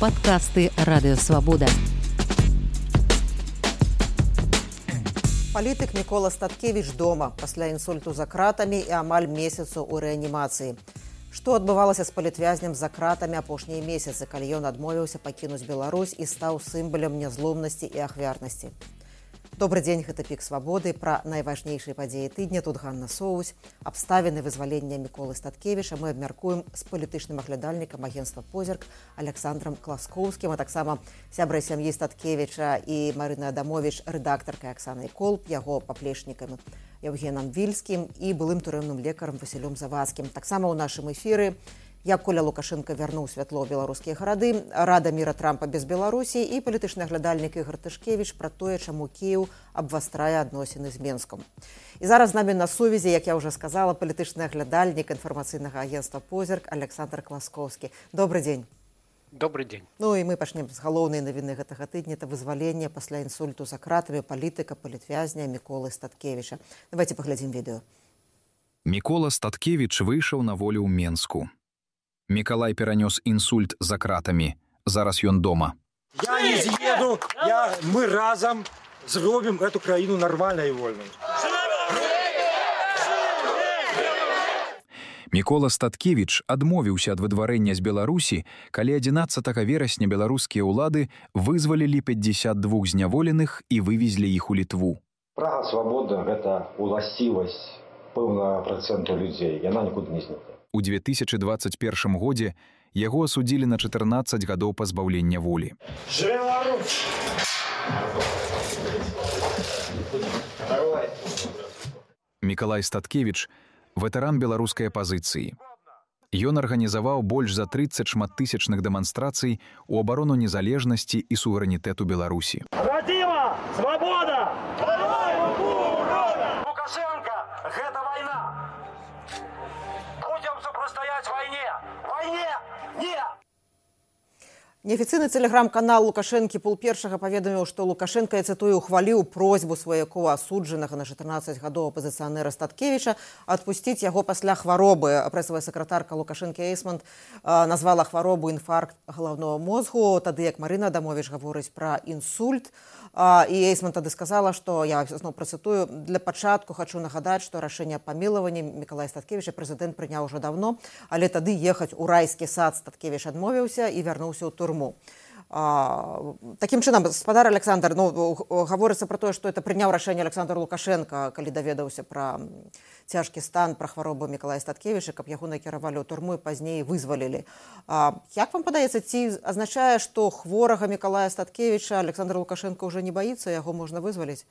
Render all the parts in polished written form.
Падкасты Радыёвабода. Палітык Мікола Статкевіч дома пасля інсульту за кратамі і амаль месяцу ў рэанімацыі. Што адбывалася з палітвязням за кратамі апошнія месяцы, калі ён адмовіўся пакінуць Беларусь і стаў сімвалам нязломнасці і ахвярнасці. Добрый дзень, гэта Пік Свабоды. Пра найважнейшыя падзеі тыдня. Тут Ганна Соусь. Абставіны вызвалення Міколы Статкевіча мы абмяркуем з палітычным аглядальнікам агенцтва «Позірк» Александром Класкоўскім, а таксама сябрай сям'і Статкевіча і Марына Адамович, рэдактаркай Аксанай Колб, яго паплечнікам Евгенам Вільскім і былым турэмным лекарам Васілём Завадскім. Таксама ў нашым эфіры як Коля Лукашенко вярнуў святло ў беларускія гарады, рада міра Трампа без Беларусі і палітычны аглядальнік Ігор Тышкевіч пра тое, чаму Кіеў абвастрае адносіны з Менскам. І зараз з намі на сувязі, як я ўжо сказала, палітычны аглядальнік інфармацыйнага агенцтва «Позірк» Александр Класкоўскі. Добрый дзень. Добрый дзень. Ну і мы пачнем з галоўнай навіны гэтага тыдня. Это вызваленне пасля інсульту за кратамі палітыка, палітвязня Міколы Статкевіча. Давайте паглядзім відэо. Мікола Статкевіч выйшаў на волю ў Менску. Мікалай перанёс інсульт за кратамі. Зараз ён дома. Я не з'еду, мы разам зробім эту краіну нармальнай і вольнай. Мікола Статкевіч адмовіўся ад выдварэння з Беларусі, калі 11 верасня беларускія ўлады вызвалілі 52 зняволеных і вывезлі іх у Літву. Прага свабоды – гэта уласцівасць пэўнага працэнту людзей. Яна нікуды не знікне. У 2021 годзе яго асудзілі на 14 гадоў пазбаўлення волі. Мікалай Статкевіч – ветэран беларускай апазіцыі. Ён арганізаваў больш за 30 шматтысячных дэманстрацый у абарону незалежнасці і суверэнітэту Беларусі. Радзіма! Свабода! Лукашенко! Гэта вайна! Будем супрацьстаяць вайне! Вайне! Не! Неафіцыйны тэлеграм-канал Лукашэнкі Пул-першага паведаміў, што Лукашенка, я цытую, ухваліў просьбу сваякоў асуджанага на 14 гадоў апазіцыянера Статкевіча адпусціць яго пасля хваробы. Прэсавая сакратарка Лукашэнкі Эйсманд назвала хваробу інфаркт галаўнога мозгу, тады як Марына Адамович гаворыць пра інсульт. І Эйсман тады сказала, што, я зноў працытую, для пачатку хочу нагадаць, што рашэнне аб памілаванні Мікалая Статкевіча прэзідэнт прыняў ужо давно, але тады ехаць у райскі сад Статкевіч адмовіўся і вярнуўся ў турму. Такім чынам, гаспадар Александр, гаворыцца пра тое, што это прыняў рашэнне Александр Лукашенко, калі даведаўся пра цяжкі стан, пра хваробу Мікалая Статкевіча, каб яго накіравалі ў турму і пазней вызвалілі. Як вам падаецца, ці азначае, што хворага Мікалая Статкевіча Александр Лукашенко ўжо не баіцца, яго можна вызваліць?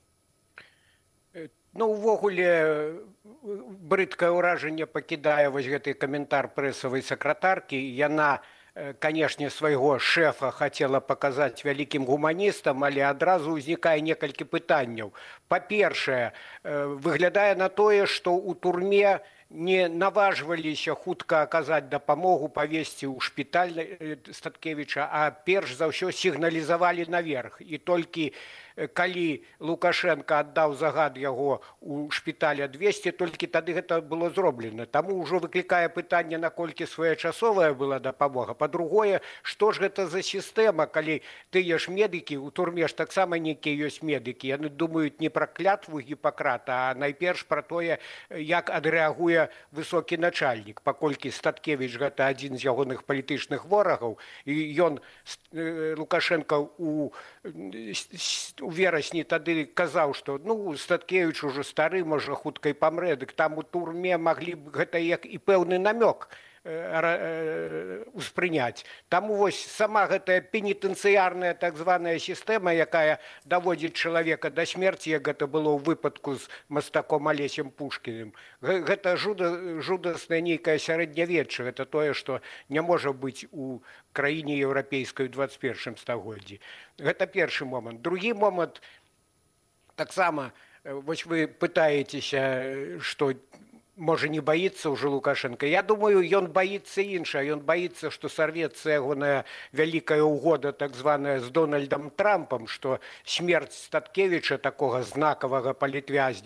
Ну, увогуле, брыдкае ўражанне пакідае вось гэты каментар прэсавай сакратаркі. Яна, канешне, свайго шэфа хацела паказаць вялікім гуманістам, але адразу ўзнікае некалькі пытанняў. Па-першае, выглядае на тое, што ў турме не наважваліся хутка аказаць дапамогу, павесці ў шпіталь Статкевіча, а перш за ўсё сігналізавалі наверх. І толькі калі Лукашенко аддаў загад яго ў шпіталь адвесці, толькі тады гэта было зроблена. Таму ўжо выклікае пытанне, наколькі своечасовая была дапамога. Па-другое, што ж гэта за сістэма, калі тыя ж медыкі, у турме ж таксама нейкія ёсць медыкі, яны думаюць не пра клятву Гіппакрата, а найперш пра тое, як адрэагуе высокі начальнік. Паколькі Статкевіч гэта адзін з ягоных палітычных ворагаў, і ён, Лукашенко, у верасні тады казаў, што Статкевіч ужо стары, можа хутка і памрэ, дык там у турме маглі б гэта як і пэўны намёк успрыняць. Таму вось сама гэтая пенітэнцыярная так званая сістэма, якая даводзіць чалавека да смерці, як гэта было ў выпадку з мастаком Алесем Пушкіным, гэта жудаснае нейкае сярэднявечча. Гэта тое, што не можа быць у краіне еўрапейскай у 21 стагоддзі. Гэта першы момант. Другі момант, таксама, вось вы пытаецеся, што можа не баіцца ўжо Лукашенко. Я думаю, ён баіцца іншае. Ён баіцца, што сарвецца ягоная вялікая ўгода, так званая, з Дональдам Трампам, што смерць Статкевіча, такога знакавага палітвязня,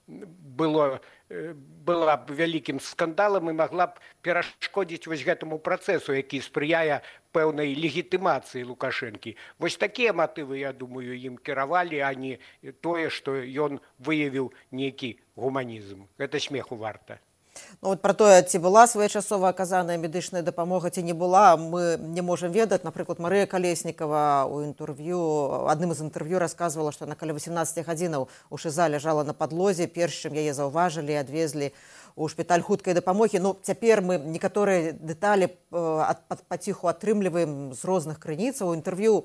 была б вялікім скандалам і магла б перашкодзіць вось гэтаму працэсу, які спрыяе пэўнай легітымацыі Лукашэнкі. Вось такія матывы, я думаю, ім кіравалі, а не тое, што ён выявіў нейкі гуманізм. Гэта смеху варта. Ну, вот про тое, ці была своечасова аказаная медычная дапамога, ці не была, мы не можам ведаць. Напрыклад, Марыя Калеснікава у інтэрв'ю, адным з інтэрв'ю расказвала, што на каля 18 гадзінаў у ШИЗа ляжала на падлозе, перш чым яе заўважылі і адвезлі у шпіталь хуткай дапамогі. Ну, цяпер мы некаторыя дэталі паціху атрымліваем з розных крыніцаў. У інтэрв'ю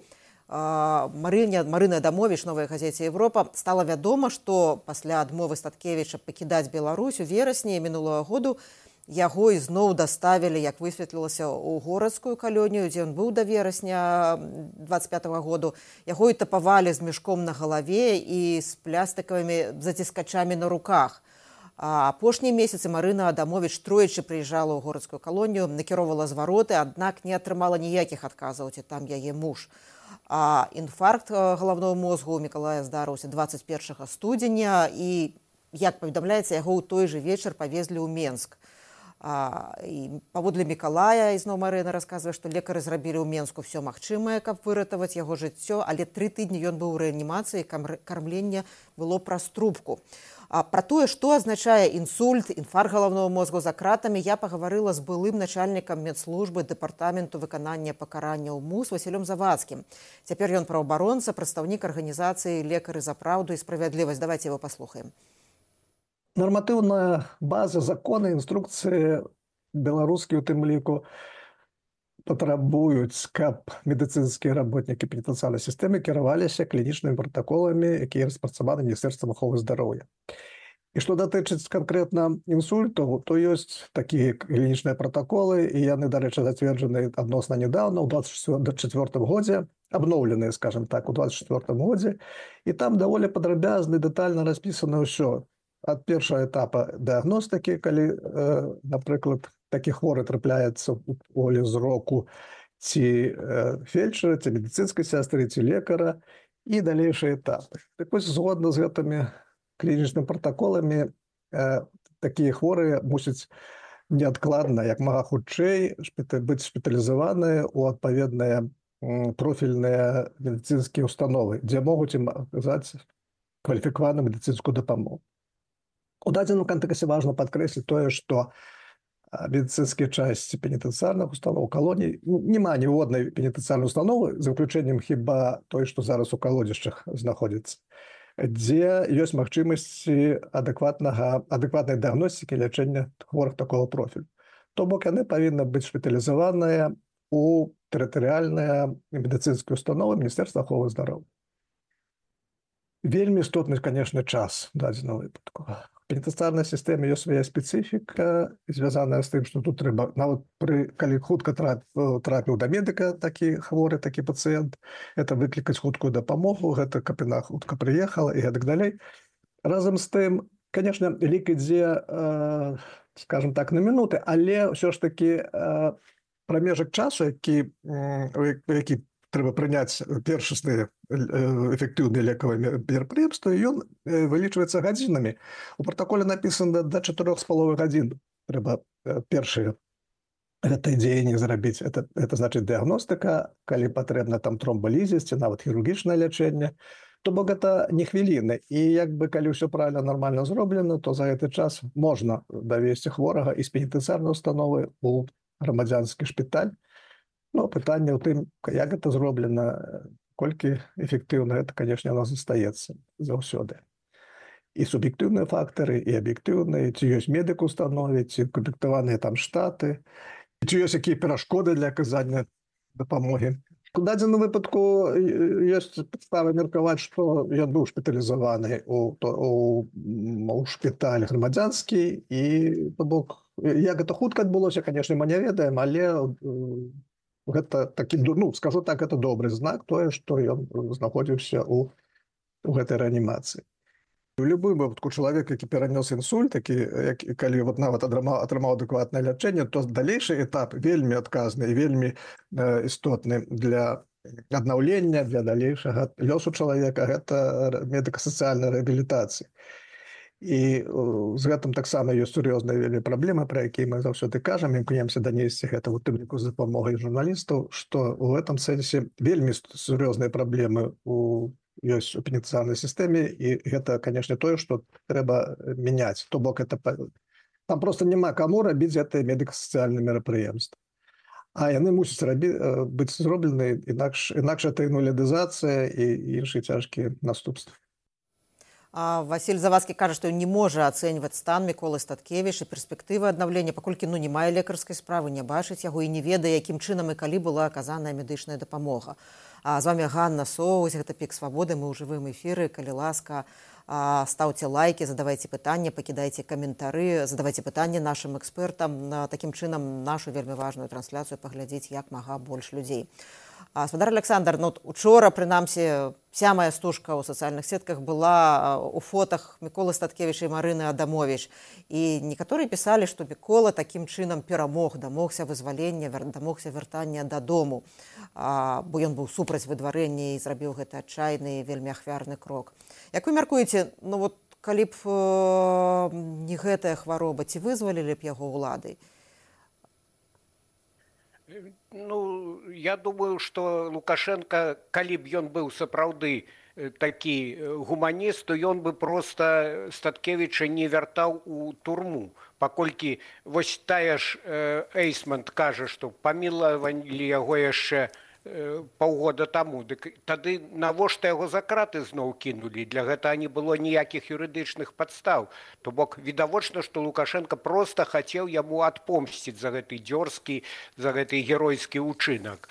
Марыны Адамовіч, новай газеце «Европа», стала вядома, што пасля адмовы Статкевіча пакідаць Беларусь у верасні мінулого году яго ізноў даставілі, як высветлілася, у горадскую калонію, дзе ён быў да верасня 25-го году. Яго і тапавалі з мешком на галаве і з плястыкавымі заціскачамі на руках. А апошнія месяцы Марына Адамовіч тройчы прыязджала ў горадскую калонію, накіроўвала звароты, аднак не атрымала ніякіх адказаў, ці там яе муж. А інфаркт галаўнога мозгу ў Мікалая здарыўся 21 студзеня і, як паведамляецца, яго ў той жа вечар павезлі ў Менск. І паводле Мікалая, ізноў Марына расказвае, што лекары зрабілі ў Менску ўсё магчымае, каб выратаваць яго жыццё, але 3 тыдні ён быў у рэанімацыі, кармленне было праз трубку. Пра тое, што азначае інсульт, інфаркт галаўнога мозгу за кратамі, я пагаварыла з былым начальнікам медслужбы дэпартаменту выканання пакаранняў МУС Васілём Завадскім. Цяпер ён праўабаронца, прадстаўнік арганізацыі «Лекары за праўду і справядлівасць». Давайте его паслухаем. Норматыўная база, законы, інструкцыі беларускія у тым ліку патрабуюць, каб медыцынскія работнікі пенітэнцыярнай сістэмы кіраваліся клінічнымі пратаколамі, якія распрацаваны Міністэрствам аховы здароўя. І што датычыць канкрэтна інсульту, то ёсць такія клінічныя пратаколы, і яны, дарэчы, зацверджаны адносна нядаўна, у 2024 годзе, абноўленыя, скажем так, у 2024 годзе, і там даволі падрабязна і дэтальна распісана ўсё. Ад першага этапа дыагностыкі, калі, напрыклад, такі хворы трапляецца ў поле зроку ці фельчара, ці медыцынскай сястры, ці лекара, і далейшыя этапы. Так вось, згодна з гэтымі клінічнымі пратаколамі, такія хворыя мусяць неадкладна, як мага хутчэй, быць шпіталізаваныя ў адпаведныя профільныя медыцынскія установы, дзе могуць ім аказаць кваліфікаваную медыцынскую дапамогу. У дадзеным кантэксце важна падкрэсліць тое, што медыцынскія часці пенітэнцыярных устаноў, калоній, няма ніводнай пенітэнцыярнай установы, за выключэннем хіба той, што зараз у калодзішчах знаходзіцца, дзе ёсць магчымасці адэкватнай дыагностыкі лячэння хворых такого профілю. То бок яны павінны быць шпіталізаваныя у тэрытарыяльныя медыцынскія установы Міністэрства аховы здароўя. Вельмі істотны, конечно, час дадзенага выпадку. В пенітэнцыярнай сістэме ёсць свая спецыфіка, звязаная з тым, што тут трэба, нават калі хутка трапіў да медыка такі хворы, такі пацыент, гэта выклікаць хуткую дапамогу, гэта каб яна хутка прыехала і гэтак далей. Разам з тым, конечно, лік ідзе, скажем так, на мінуты, але ўсё ж такі прамежак часу, які трэба прыняць першасныя эфектыўныя лекавыя мерапрыемствы, ён вылічваецца гадзінамі. У пратаколе напісана да 4,5 гадзін трэба першыя гэтыя дзеянні зрабіць. Это значыць дыагностыка, калі патрэбна там тромбалізіс, ці нават хірургічнае лячэнне. То бок гэта не хвіліны. І як бы калі ўсё правільна, нармальна зроблена, то за гэты час можна давесці хворага з пенітэнцыярнай установы ў грамадзянскі шпіталь. Ну, пытанне ў тым, як гэта зроблена, колькі эфектыўна гэта, конечно, у нас застаецца заўсёды. І суб'ектыўныя фактары, і аб'ектыўныя, ці ёсць медык у установе, ці камплектаваныя там штаты, ці ёсць якія перашкоды для аказання дапамогі. У дадзеным выпадку ёсць падставы меркаваць, што ён быў шпіталізаваны у шпіталь грамадзянскі, і, то бок, як гэта хутка адбылося, конечно, мы не ведаем, але гэта такі, ну, скажу так, это добры знак, тое, што ён знаходзіўся у гэтай рэанімацыі. У любым выпадку чалавек, які перанёс інсульт, калі нават атрымаў адэкватнае лячэнне, то далейшы этап вельмі адказны і вельмі істотны для аднаўлення, для далейшага лёсу чалавека, гэта медыка-сацыяльная рэабілітацыя. І з гэтым таксама ёсць сур'ёзныя вельмі праблемы, пра якія мы заўсёды кажам, імкнемся данесці гэта ў тым ліку з дапамогай журналістаў, што ў гэтым сэнсе вельмі сур'ёзныя праблемы ёсць у пенітэнцыярнай сістэме, і гэта, канешне, тое, што трэба мяняць. То бок там проста няма каму рабіць гэтыя медыка-сацыяльныя мерапрыемствы. А яны мусяць быць зроблены, інакш гэта інулядызацыя і іншыя цяжкія наступствы. Васіль Завадскі кажа, што ён не можа ацэньваць стан Міколы Статкевіча, перспектывы аднаўлення, паколькі не мае лекарскай справы, не бачыць яго і не ведае, якім чынам і калі была аказаная медычная дапамога. З вамі Ганна Соўсь, гэта Пік Свабоды, мы ў жывым эфіры, калі ласка, стаўце лайкі, задавайце пытанні, пакідайце каментары, задавайце пытанні нашым экспертам, такім чынам нашу вельмі важную трансляцыю паглядзець як мага больш людзей. Спадар Александр, учора, прынамсі, вся моя стужка ў сацыяльных сетках была у фотах Міколы Статкевіча і Марыны Адамовіч. І некаторыя пісалі, што Мікола такім чынам перамог, дамогся вызвалення, дамогся вяртання дадому, бо ён быў супраць выдварэння і зрабіў гэты адчайны, вельмі ахвярны крок. Як вы мяркуеце, калі б не гэтая хвароба, ці вызвалілі б яго ўлады? Я думаю, што Лукашенко, калі б ён быў сапраўды такі гуманіст, то ён бы проста Статкевіча не вяртаў у турму. Паколькі вось тая ж Эйсмонт кажа, што памілавалі яго яшчэ паўгода таму. Тады навошта яго за краты зноў кінулі? Для гэтага не было ніякіх юрыдычных падстаў. То бок відавочна, што Лукашенко проста хацеў яму адпомсціць за гэты дзёрзкі, за гэты геройскі ўчынак.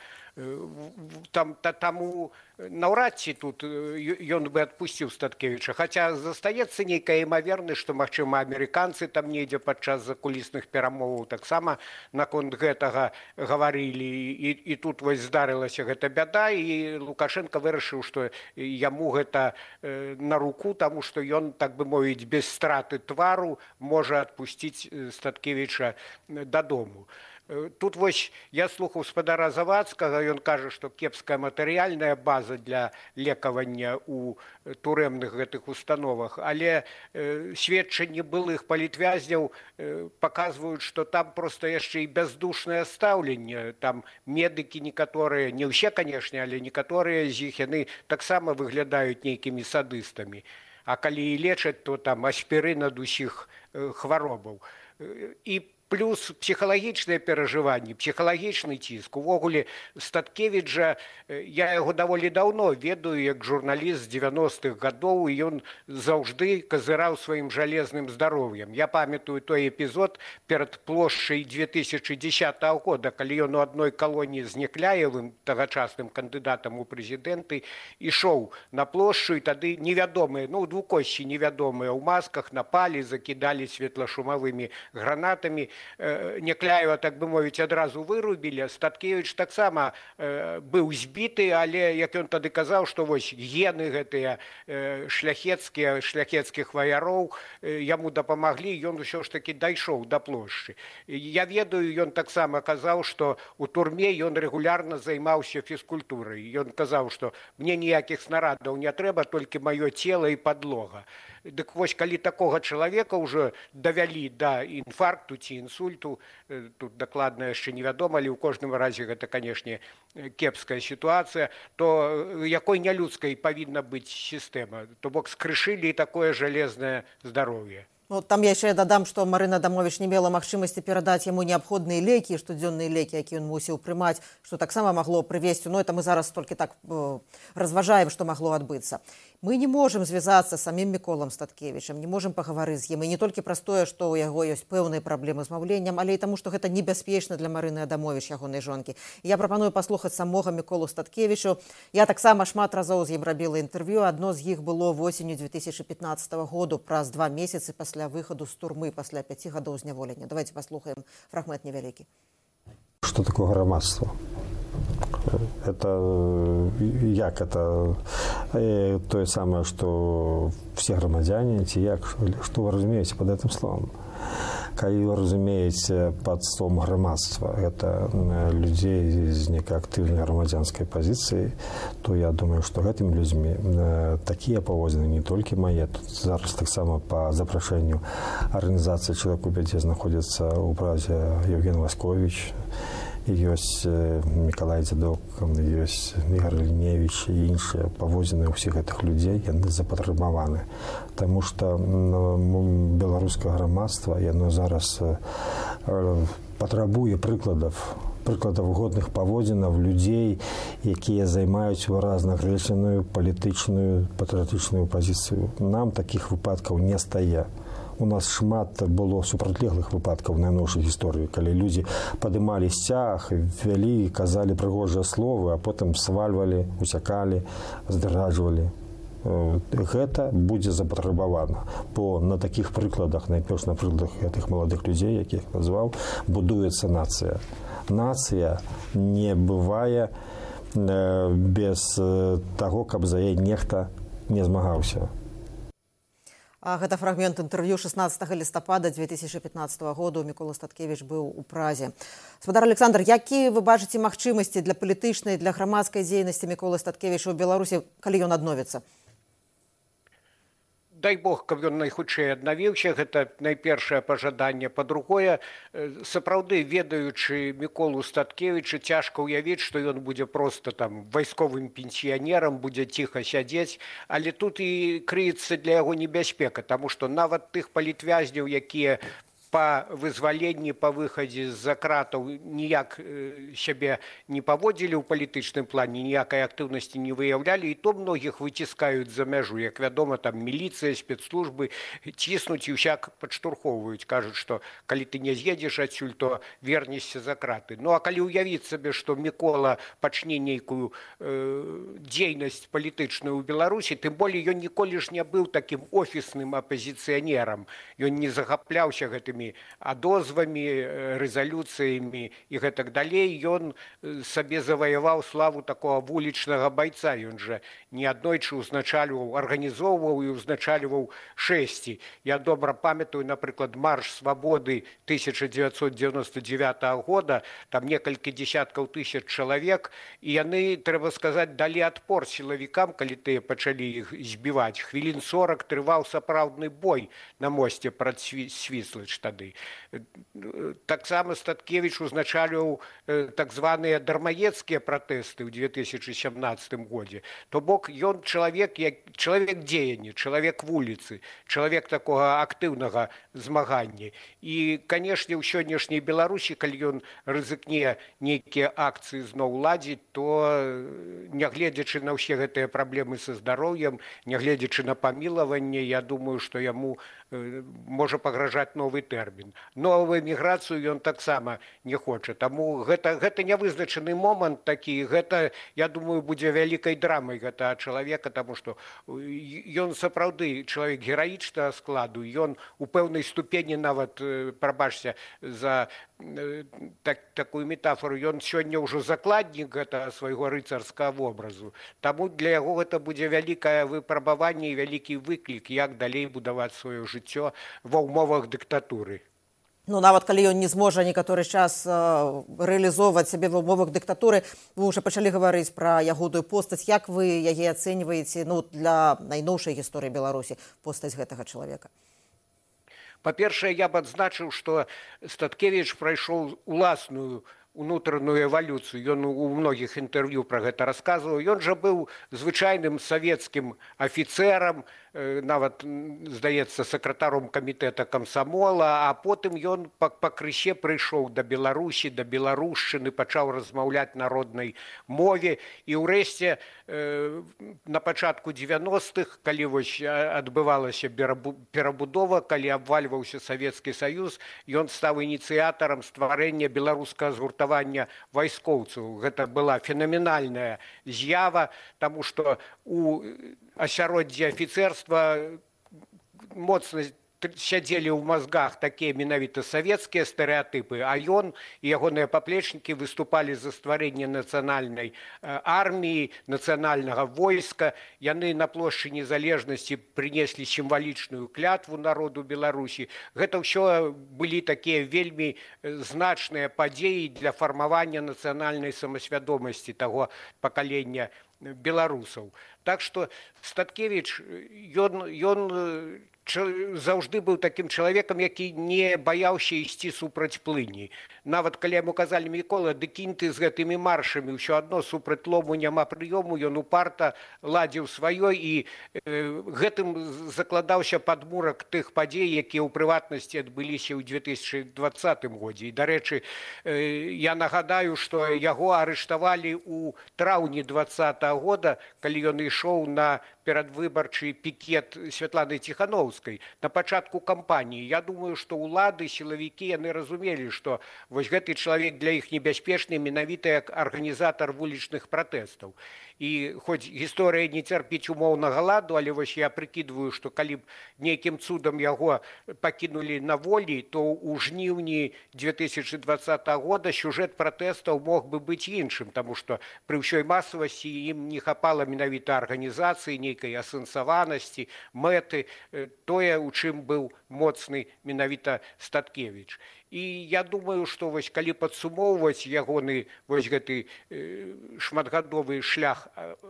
Таму наўрад ці тут ён бы адпусціў Статкевіча. Хаця застаецца нейкая імавернасць, што, магчыма, амерыканцы там недзе падчас закулісных перамоваў таксама наконт гэтага гаварылі. І тут вось здарылася гэта бяда, і Лукашенко вырашыў, што яму гэта на руку, таму што ён, так бы мовіць, без страты твару можа адпусціць Статкевіча дадому. Тут вось я слухаў спадара Завадскага, ён кажа, што кепская матэрыяльная база для лекавання ў турэмных гэтых установах, але сведчанні былых палітвязняў паказваюць, што там проста яшчэ і бяздушнае стаўленне. Там медыкі некаторыя, не ўсе, канешне, але некаторыя з іх яны таксама выглядаюць нейкімі садыстамі. А калі і лечаць, то там аспірын ад усіх хваробаў. І плюс псіхалагічныя перажыванні, псіхалагічны ціск. Увогуле, Статкевіч жа, я яго даволі даўно ведаю, як журналіст з 90-х гадоў, і ён заўжды казыраў сваім жалезным здароўем. Я памятаю той эпізод перад плошчай 2010 года, калі ён у адной калоніі з Некляевым, тагачасным кандыдатам у прэзідэнты, ішоў на плошчу, і тады невядомыя, двукосці невядомыя ў масках напалі, закідалі светлашумавымі гранатамі. Некляева, так бы мовіць, адразу вырубілі. Статкевіч таксама быў збіты, але, як ён тады казаў, што вось гены гэтыя шляхецкіх ваяроў яму дапамаглі, ён усё ж такі дайшоў да плошчы. Я ведаю, ён таксама казаў, што у турме ён рэгулярна займаўся фізкультурай. Ён казаў, што мне ніякіх снарадаў не трэба, толькі маё цела і падлога. Дык вось, калі такога чалавека ўжо давялі да інфаркту ці інсульту, тут дакладна яшчэ невядома, але ў кожным разе гэта, канешне, кепская сітуацыя, то якой нялюдскай павінна быць сістэма? То бок скрышылі такое жалезнае здароўе. Там я яшчэ дадам, што Марына Адамовіч не мела магчымасці перадаць яму неабходныя лекі, штодзённыя лекі, якія ён мусіў прымаць, што таксама магло прывесці. Это мы зараз толькі так разважаем, што магло адбыцца. Мы не можам звязацца з самім Міколам Статкевічам, не можам пагаварыць з ім. І не толькі праз тое, што ў яго ёсць пэўныя праблемы з маўленнем, але і таму, што гэта небяспечна для Марыны Адамовіч, ягонай жонкі. Я прапаную паслухаць самога Міколу Статкевічу. Я таксама шмат разоў з ім рабіла інтэрв'ю. Адно з іх было восенню 2015 году, праз 2 месяцы пасля выхаду з турмы, пасля 5 гадоў зняволення. Давайте паслухаем фрагмент невялікі. Что такое громадство? Это як это то самое, что все громадяне, ці як, что вы разумеете под этим словом? калі вы разумееце пад словом грамадства гэта людзей з некай актыўнай грамадзянскай пазіцыі, то я думаю, што гэтымі людзьмі такія паводзіны не толькі мае. Тут зараз таксама па запрашэнню арганізацыі «Чалавек у бядзе» знаходзіцца ў Празе Евген Васкович, ёсць Мікалай Дзядок, ёсць Ігор Ліневіч і іншыя паводзіны ўсіх гэтых людзей, яны запатрабаваны. Таму што беларускае грамадства, яно зараз патрабуе прыкладаў годных паводзінаў людзей, якія займаюць выразна грэчаную палітычную патрыятычную пазіцыю. Нам такіх выпадкаў не стае. У нас шмат было супрацьлеглых выпадкаў на найноўшай гісторыі, калі людзі падымалі сцяг, вялі, казалі прыгожыя словы, а потым свальвалі, уцякалі, здраджвалі. Гэта будзе запатрабавана, бо на такіх прыкладах, найперш на прыкладах гэтых маладых людзей, якіх назваў, будуецца нацыя. Нацыя не бывае без таго, каб за яе нехта не змагаўся. Гэта фрагмент інтэрв'ю 16 лістапада 2015 году. Мікола Статкевіч быў у Празе. Спадар Александр, якія вы бачыце магчымасці для палітычнай, для грамадскай дзейнасці Міколы Статкевіча ў Беларусі, калі ён адновіцца? Дай Бог, каб ён найхутчэй аднавіўся, гэта найпершае пажаданне. Па-другое, сапраўды, ведаючы Міколу Статкевіча, цяжка ўявіць, што ён будзе проста там вайсковым пенсіянерам, будзе ціха сядзець, але тут і крыецца для яго небяспека, таму што нават тых палітвязняў, якія па вызваленні, па выхадзе з-за кратаў ніяк сябе не паводзілі ў палітычным плане, ніякай актыўнасці не выяўлялі, і то многіх выціскаюць за мяжу. Як вядома, там міліцыя, спецслужбы ціснуць і ўсяк падштурхоўваюць, кажуць, што калі ты не з'едзеш адсюль, то вернешся за краты. Ну а калі ўявіць сабе, што Мікола пачне нейкую дзейнасць палітычную ў Беларусі, тым болей ён ніколі ж не быў такім офісным апазіцыянерам, ён не захапляўся гэтымі адозвамі, рэзалюцыямі і гэтак далей. Ён сабе заваяваў славу такого вулічнага байца. Ён жа неаднойчы ўзначальваў, арганізоўваў і ўзначальваў шэсці. Я добра памятаю, напрыклад, марш свабоды 1999 года, там некалькі дзесяткаў тысяч чалавек, і яны, трэба сказаць, далі адпор сілавікам, калі тыя пачалі іх збіваць. Хвілін 40 трываў сапраўдны бой на мосце прад Свіслач тады. Таксама Статкевіч узначальваў так званыя дармаедскія пратэсты ў 2017 годзе. То бок ён чалавек дзеяння, чалавек вуліцы, чалавек такога актыўнага змагання. І, канешне, ў сённяшняй Беларусі, калі ён рызыкне нейкія акцыі зноў ладзіць, то, нягледзячы на ўсе гэтыя праблемы са здароўем, нягледзячы на памілаванне, я думаю, што яму можа пагражаць новы тэрмін. Новую эміграцыю ён таксама не хоча. Таму гэта нявызначаны момант такі, гэта, я думаю, будзе вялікай драмай гэтага чалавека, таму што ён сапраўды чалавек гераічнага складу, ён у пэўнай ступені нават, прабачце за такую метафору, ён сёння ўжо закладнік гэтага свайго рыцарскага вобразу. Таму для яго гэта будзе вялікае выпрабаванне і вялікі выклік, як далей будаваць сваё жыццё ва ўмовах дыктатуры. Ну, нават калі ён не зможа некаторы час рэалізоўваць сябе ва ўмовах дыктатуры, вы ўжо пачалі гаварыць пра ягоную постаць. Як вы яе ацэньваеце, для найноўшай гісторыі Беларусі, постаць гэтага чалавека? Па-першае, я б адзначыў, што Статкевіч прайшоў уласную унутраную эвалюцыю. Ён у многіх інтэрв'ю пра гэта расказваў. Ён жа быў звычайным савецкім афіцэрам, нават, здаецца, сакратаром камітэта камсамола, а потым ён пакрысе прыйшоў да Беларусі, да беларушчыны, пачаў размаўляць на роднай мове. І ўрэшце, на пачатку 90-х, калі вось адбывалася перабудова, калі абвальваўся Савецкі Саюз, ён стаў ініцыятарам стварэння беларускага згуртавання вайскоўцаў. Гэта была фенаменальная з'ява, таму што у асяроддзі афіцэрства моцна сядзелі ў мазгах такія менавіта савецкія стэрэатыпы, а ён і ягоныя паплечнікі выступалі за стварэнне нацыянальнай арміі, нацыянальнага войска. Яны на плошчы незалежнасці прынеслі сімвалічную клятву народу Беларусі. Гэта ўсё былі такія вельмі значныя падзеі для фармавання нацыянальнай самасвядомасці таго пакалення беларусаў. Так што Статкевіч, ён заўжды быў такім чалавекам, які не баяўся ісці супраць плыні. Нават калі яму казалі: Мікола, ды кінь ты з гэтымі маршамі, ўсё адно супраць лому няма прыёму, ён упарта ладзіў сваё і гэтым закладаўся падмурак тых падзей, якія ў прыватнасці адбыліся ў 2020 годзе. І, дарэчы, я нагадаю, што яго арыштавалі ў траўні 2020 года, калі ён ішоў на перадвыбарчы пікет Святланы Ціхановскай на пачатку кампаніі. Я думаю, што ўлады, сілавікі, яны разумелі, што вось гэты чалавек для іх небяспечны менавіта як арганізатар вулічных пратэстаў. І хоць гісторыя не цярпіць умоўнага ладу, але вось я прыкідваю, што калі б нейкім цудам яго пакінулі на волі, то ў жніўні 2020 года сюжэт пратэстаў мог бы быць іншым, таму што пры ўсёй масавасці ім не хапала менавіта арганізацыі, нейкай асэнсаванасці, мэты, тое, у чым быў моцны менавіта Статкевіч. І я думаю, што вось калі падсумоўваць ягоны вось гэты шматгадовы шлях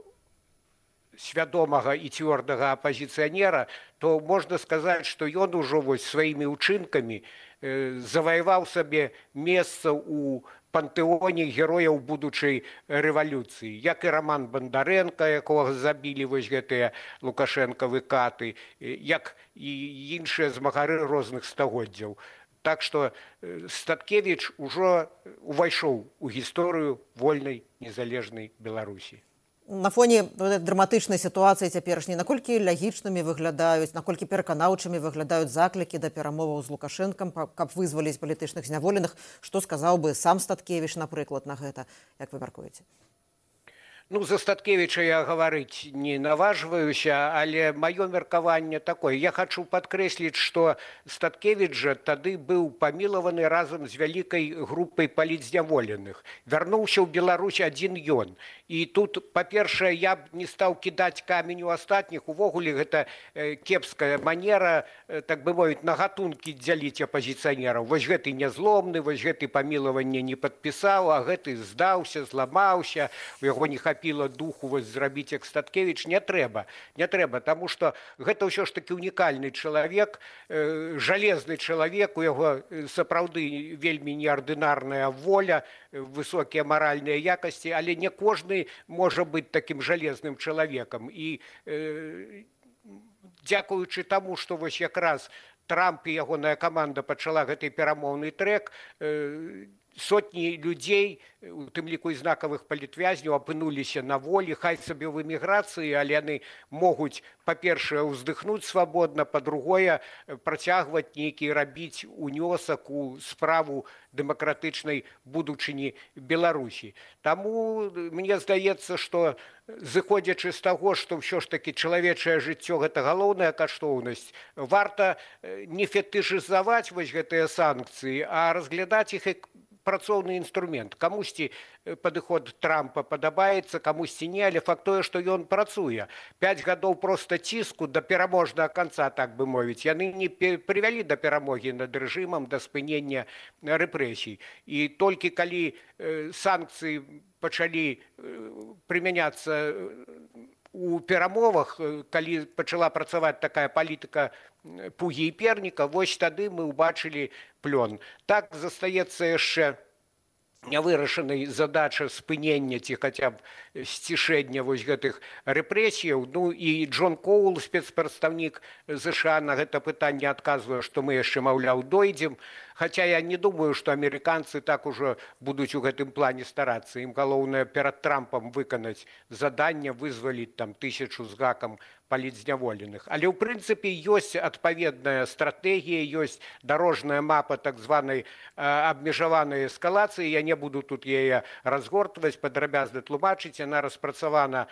свядомага і цвёрдага апазіцыянера, то можна сказаць, што ён ужо вось сваімі ўчынкамі заваяваў сабе месца ў пантэоне герояў будучай рэвалюцыі, як і Роман Бандарэнка, якога забілі вось гэтыя лукашэнкавы каты, як і іншыя змагары розных стагоддзяў. Так што Статкевіч ужо увайшоў у гісторыю вольнай незалежнай Беларусі. На фоне драматычнай сітуацыі цяперашняй, наколькі лагічнымі выглядаюць, наколькі пераканаўчымі выглядаюць заклікі да перамоваў з Лукашэнкам, каб вызваліць палітычных зняволеных, што сказаў бы сам Статкевіч, напрыклад, на гэта, як вы мяркуеце? Ну, за Статкевіча я гаварыць не наважваюся, але маё меркаванне такое. Я хачу падкрэсліць, што Статкевіч жа тады быў памілаваны разам з вялікай групай палітзняволеных. Вярнуўся ў Беларусь адзін ён. І тут, па-першае, я б не стаў кідаць камень у астатніх. Увогуле гэта кепская манера, так бы мовіць, на гатункі дзяліць апазіцыянераў. Вось гэты нязломны, вось гэты памілаванне не падпісаў, а гэты здаўся, зламаўся, у яго не хапіла духу вось зрабіць як Статкевіч. Не трэба, таму што гэта ўсё ж такі унікальны чалавек, жалезны чалавек, у яго сапраўды вельмі неардынарная воля, высокія маральныя якасці, але не кожны можа быць такім жалезным чалавекам. І дзякуючы таму, што вось якраз Трамп і ягоная каманда пачала гэты перамоўны трэк, сотні людзей, у тым ліку і знакавых палітвязняў, апынуліся на волі, хай сабе ў эміграцыі, але яны могуць, па-першае, уздыхнуць свабодна, па-другое, працягваць нейкі рабіць унёсак у справу дэмакратычнай будучыні Беларусі. Таму мне здаецца, што зыходзячы з таго, што ўсё ж такі чалавечае жыццё – гэта галоўная каштоўнасць, варта не фетышызаваць вось гэтыя санкцыі, а разглядаць іх як працоўны інструмент. Камусьці падыход Трампа падабаецца, камусьці не, але факт тое, што ён працуе. 5 гадоў проста ціску да пераможнага канца, так бы мовіць, яны не прывялі да перамогі над рэжымам, да спынення рэпрэсій. І толькі калі санкцыі пачалі прымяняцца у перамовах, калі пачала працаваць такая палітыка Пугі і Перніка, вось тады мы ўбачылі плён. Так застаецца яшчэ нявырашанай задача спынення ці хаця б сцішэння вось гэтых рэпрэсіяў. Ну і Джон Коул, спецпрадстаўнік ЗША, на гэта пытанне адказвае, што мы яшчэ, маўляў, дойдзем. Хаця я не думаю, што амерыканцы так ужо будуць у гэтым плане старацца. Ім галоўнае перад Трампам выканаць заданне, вызваліць там 1000 з гакам палітзняволеных. Але ў прынцыпе ёсць адпаведная стратэгія, ёсць дарожная мапа так званай абмежаванай эскалацыі. Я не буду тут яе разгортваць, падрабязна тлумачыць. Яна распрацавана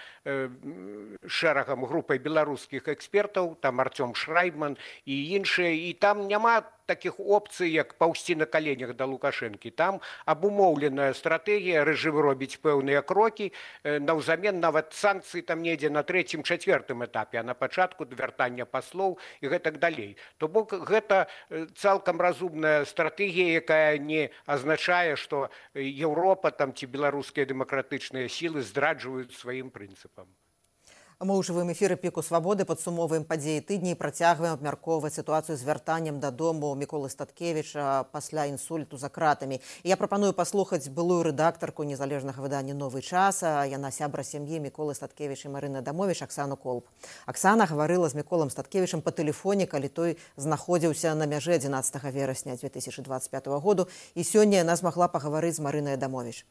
шэрагам групай беларускіх экспертаў, там Артём Шрайбман і іншыя, і там няма таких опцый, як паўсці на каленях да Лукашэнкі. Там абумоўленая стратэгія, рэжым робіць пэўныя крокі, наўзамен нават санкцыі там недзе на 3-4 этапе, а на пачатку вяртання паслоў і гэтак далей. То бок гэта цалкам разумная стратэгія, якая не азначае, што Еўропа там ці беларускія дэмакратычныя сілы здраджваюць сваім прынцыпам. Мы ў жывым эфіры «Піку свабоды» падсумоўваем падзеі тыдня і працягваем абмяркоўваць сітуацыю з вяртаннем дадому Міколы Статкевіча пасля інсульту за кратамі. І я прапаную паслухаць былую рэдактарку незалежнага выдання «Новы час». Яна сябра сям'і Міколы Статкевіча і Марыны Адамовіч, Аксану Колб. Аксана гаварыла з Міколам Статкевічам па тэлефоне, калі той знаходзіўся на мяжы 11 верасня 2025 году. І сёння яна змагла пагаварыць з Марынай Адамовіч.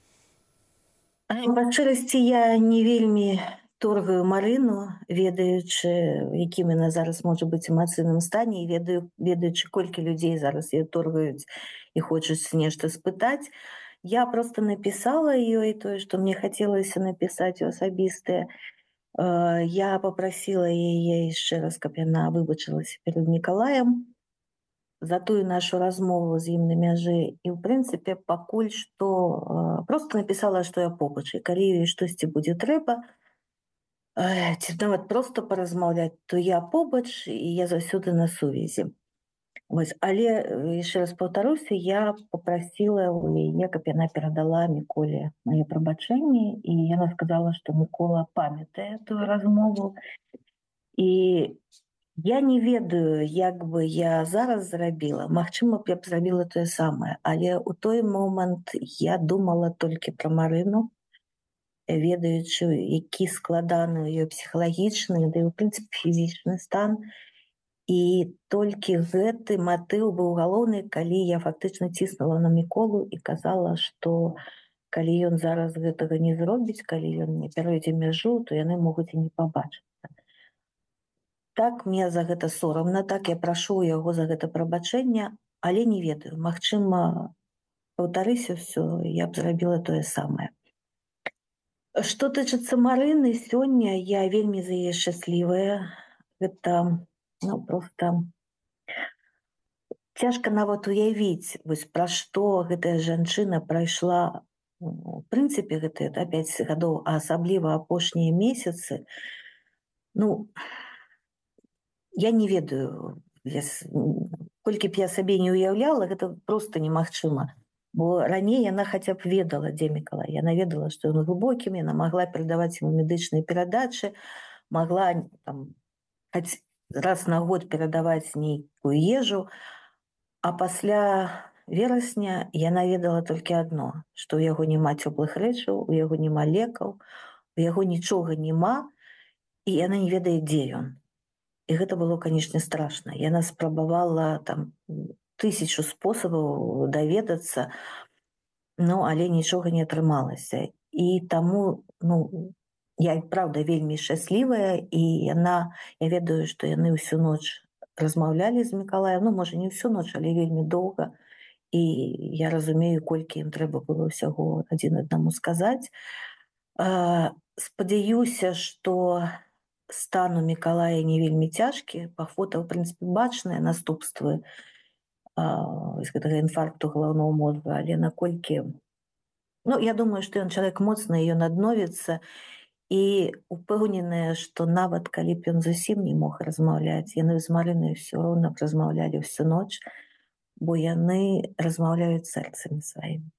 Па шчырасці, я не вельмі торгаю Марыну, ведаючы, якім яна зараз можа быць эмацыйным стане, і ведаючы, колькі людзей зараз яе торгаюць і хочуць нешта спытаць. Я проста напісала ёй тое, што мне хацелася напісаць у асабістае. Я папрасіла яе яшчэ раз, каб яна выбачылася перад Мікалаем за тую нашу размову з ім на мяжы. І, ў прынцыпе, пакуль што проста напісала, што я побач. І калі ёй штосьці будзе трэба, ці нават проста паразмаўляць, то я побач і я заўсёды на сувязі. Але, яшчэ раз паўтаруся, я папрасіла ў яе, каб яна перадала Міколе мае прабачэнні, і яна сказала, што Мікола памятае тую размову. І я не ведаю, як бы я зараз зрабіла. Магчыма б, я б зрабіла тое самае, але ў той момант я думала толькі пра Марыну, ведаючы, які складаны ёй псіхалагічны, да і, у прынцыпе, фізічны стан. І толькі гэты матыў быў галоўны, калі я фактычна ціснула на Міколу і казала, што калі ён зараз гэтага не зробіць, калі ён не перайдзе мяжу, то яны могуць і не пабачыцца. Так, мне за гэта сорамна, так, я прашу яго за гэта прабачэння, але не ведаю. Магчыма, паўтарыся ўсё, я б зрабіла тое самае. Што тычыцца Марыны, сёння я вельмі за яе шчаслівая. Гэта, проста цяжка нават уявіць, пра што гэтая жанчына прайшла, у прынцыпе, гэтыя 5 гадоў, а асабліва апошнія месяцы. Я не ведаю, колькі б я сабе не уяўляла, гэта проста немагчыма. Бо раней яна хаця б ведала, дзе Мікалай. Яна ведала, што ён глыбокім, яна магла перадаваць яму медычныя перадачы, магла хоць раз на год перадаваць нейкую ежу, а пасля верасня яна ведала толькі адно, што ў яго няма цёплых рэчаў, у яго няма лекаў, у яго нічога няма, і яна не ведае, дзе ён. І гэта было, канечне, страшна. Яна спрабавала 1000 спосабаў даведацца, але нічога не атрымалася. І таму, я, правда, вельмі шчаслівая, і я ведаю, што яны ўсю ноч размаўлялі з Мікалаем, можа, не ўсю ноч, але вельмі доўга, і я разумею, колькі ім трэба было ўсяго адзін аднаму сказаць. Спадзяюся, што стан у Мікалая не вельмі цяжкі, па фота, ў прынцыпе, бачныя наступствы з гэтага інфаркту галаўнога мозга, але наколькі... Я думаю, што ён чалавек моцны, ён адновіцца, і упэўненая, што нават калі б ён зусім не мог размаўляць, яны з Марынай ўсё роўна размаўлялі ўсю ноч, бо яны размаўляюць сэрцамі сваімі.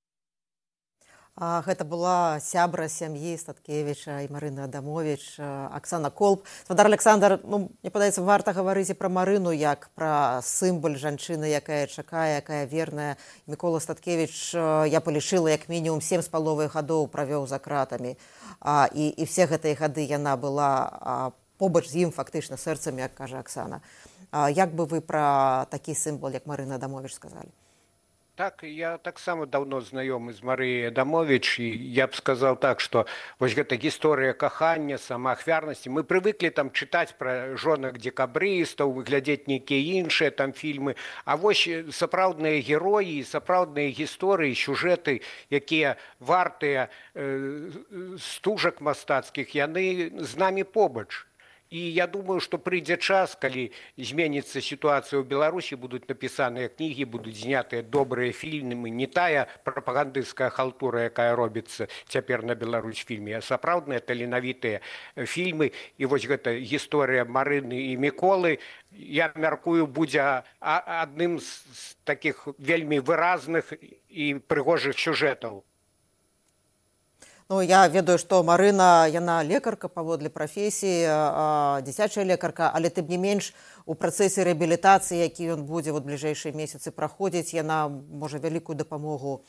Гэта была сябра сям'і Статкевіча і Марыны Адамовіч, Аксана Колб. Спадар Александр, мне падаецца, варта гаварыць і пра Марыну, як пра сімвал жанчыны, якая чакае, якая верная. Мікола Статкевіч, я палічыла, як мінімум 7,5 гадоў правёў за кратамі. І все гэтыя гады яна была побач з ім, фактычна, сэрцамі, як кажа Аксана. Як бы вы пра такі сімвол, як Марына Адамовіч, сказалі? Так, я таксама даўно знаёмы з Марыяй Адамовіч, і я б сказаў так, што вось гэта гісторыя кахання, самаахвярнасці. Мы прывыклі там чытаць пра жонак дзекабрыстаў, глядзець нейкія іншыя там фільмы, а вось сапраўдныя героі, сапраўдныя гісторыі, сюжэты, якія вартыя стужак мастацкіх, яны з намі побач. І я думаю, што прыйдзе час, калі зменіцца сітуацыя ў Беларусі, будуць напісаныя кнігі, будуць знятыя добрыя фільмы, не тая прапагандысцкая халтура, якая робіцца цяпер на Беларусьфільме, а сапраўдныя таленавітыя фільмы. І вось гэта гісторыя Марыны і Міколы, я мяркую, будзе адным з такіх вельмі выразных і прыгожых сюжэтаў. Ну, я ведаю, што Марына, яна лекарка паводле прафесіі, дзіцячая лекарка, але тым не менш у працэсе рэабілітацыі, які ён будзе ў бліжэйшыя месяцы праходзіць, яна можа вялікую дапамогу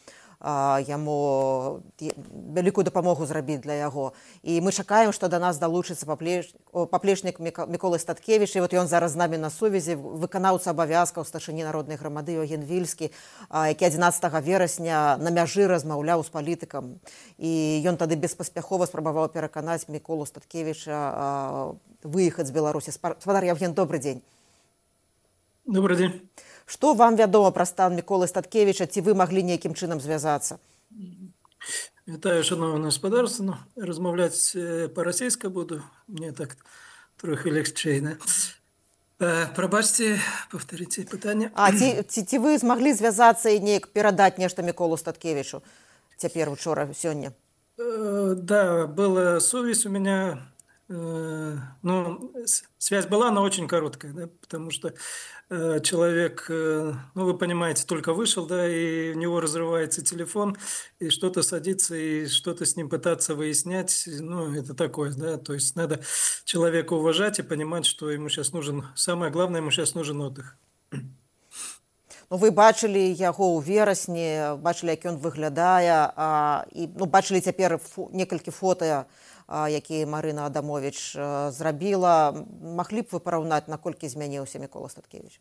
зрабіць для яго. І мы чакаем, што да нас далучыцца паплечнік Мікола Статкевіч, і вот ён зараз з намі на сувязі, выканаўца абавязкаў старшыні народнай грамады Яўген Вільскі, які 11 верасня на мяжы размаўляў з палітыкам. І ён тады беспаспяхова спрабаваў пераканаць Міколу Статкевіча выехаць з Беларусі. Спадар Яўген, добры дзень. Добрый день. Што вам вядома пра стан Міколы Статкевіча, ці вы маглі нейкім чынам звязацца? Вітаю, шановне господарство. Размовляць па-расейска буду. Мне так трохи легчэй, да? Прабачце, повторите пытанне. Ці вы змаглі звязацца і неяк перадаць нешта Міколу Статкевічу цяпер, учора, сёння? Да, была сувязь у меня. Ну, связь была, но очень короткая, да, потому что человек, ну, вы понимаете, только вышел, да, и у него разрывается телефон, и что-то садится, и что-то с ним пытаться выяснять, ну, это такое, да, то есть надо человека уважать и понимать, что ему сейчас нужен, самое главное, ему сейчас нужен отдых. Ну, вы бачылі яго ў верасні, бачылі, як ён выглядае, і ну, бачылі цяпер некалькі фота, якія Марына Адамовіч зрабіла. Маглі б вы параўнаць, наколькі змяніўся Мікола Статкевіч?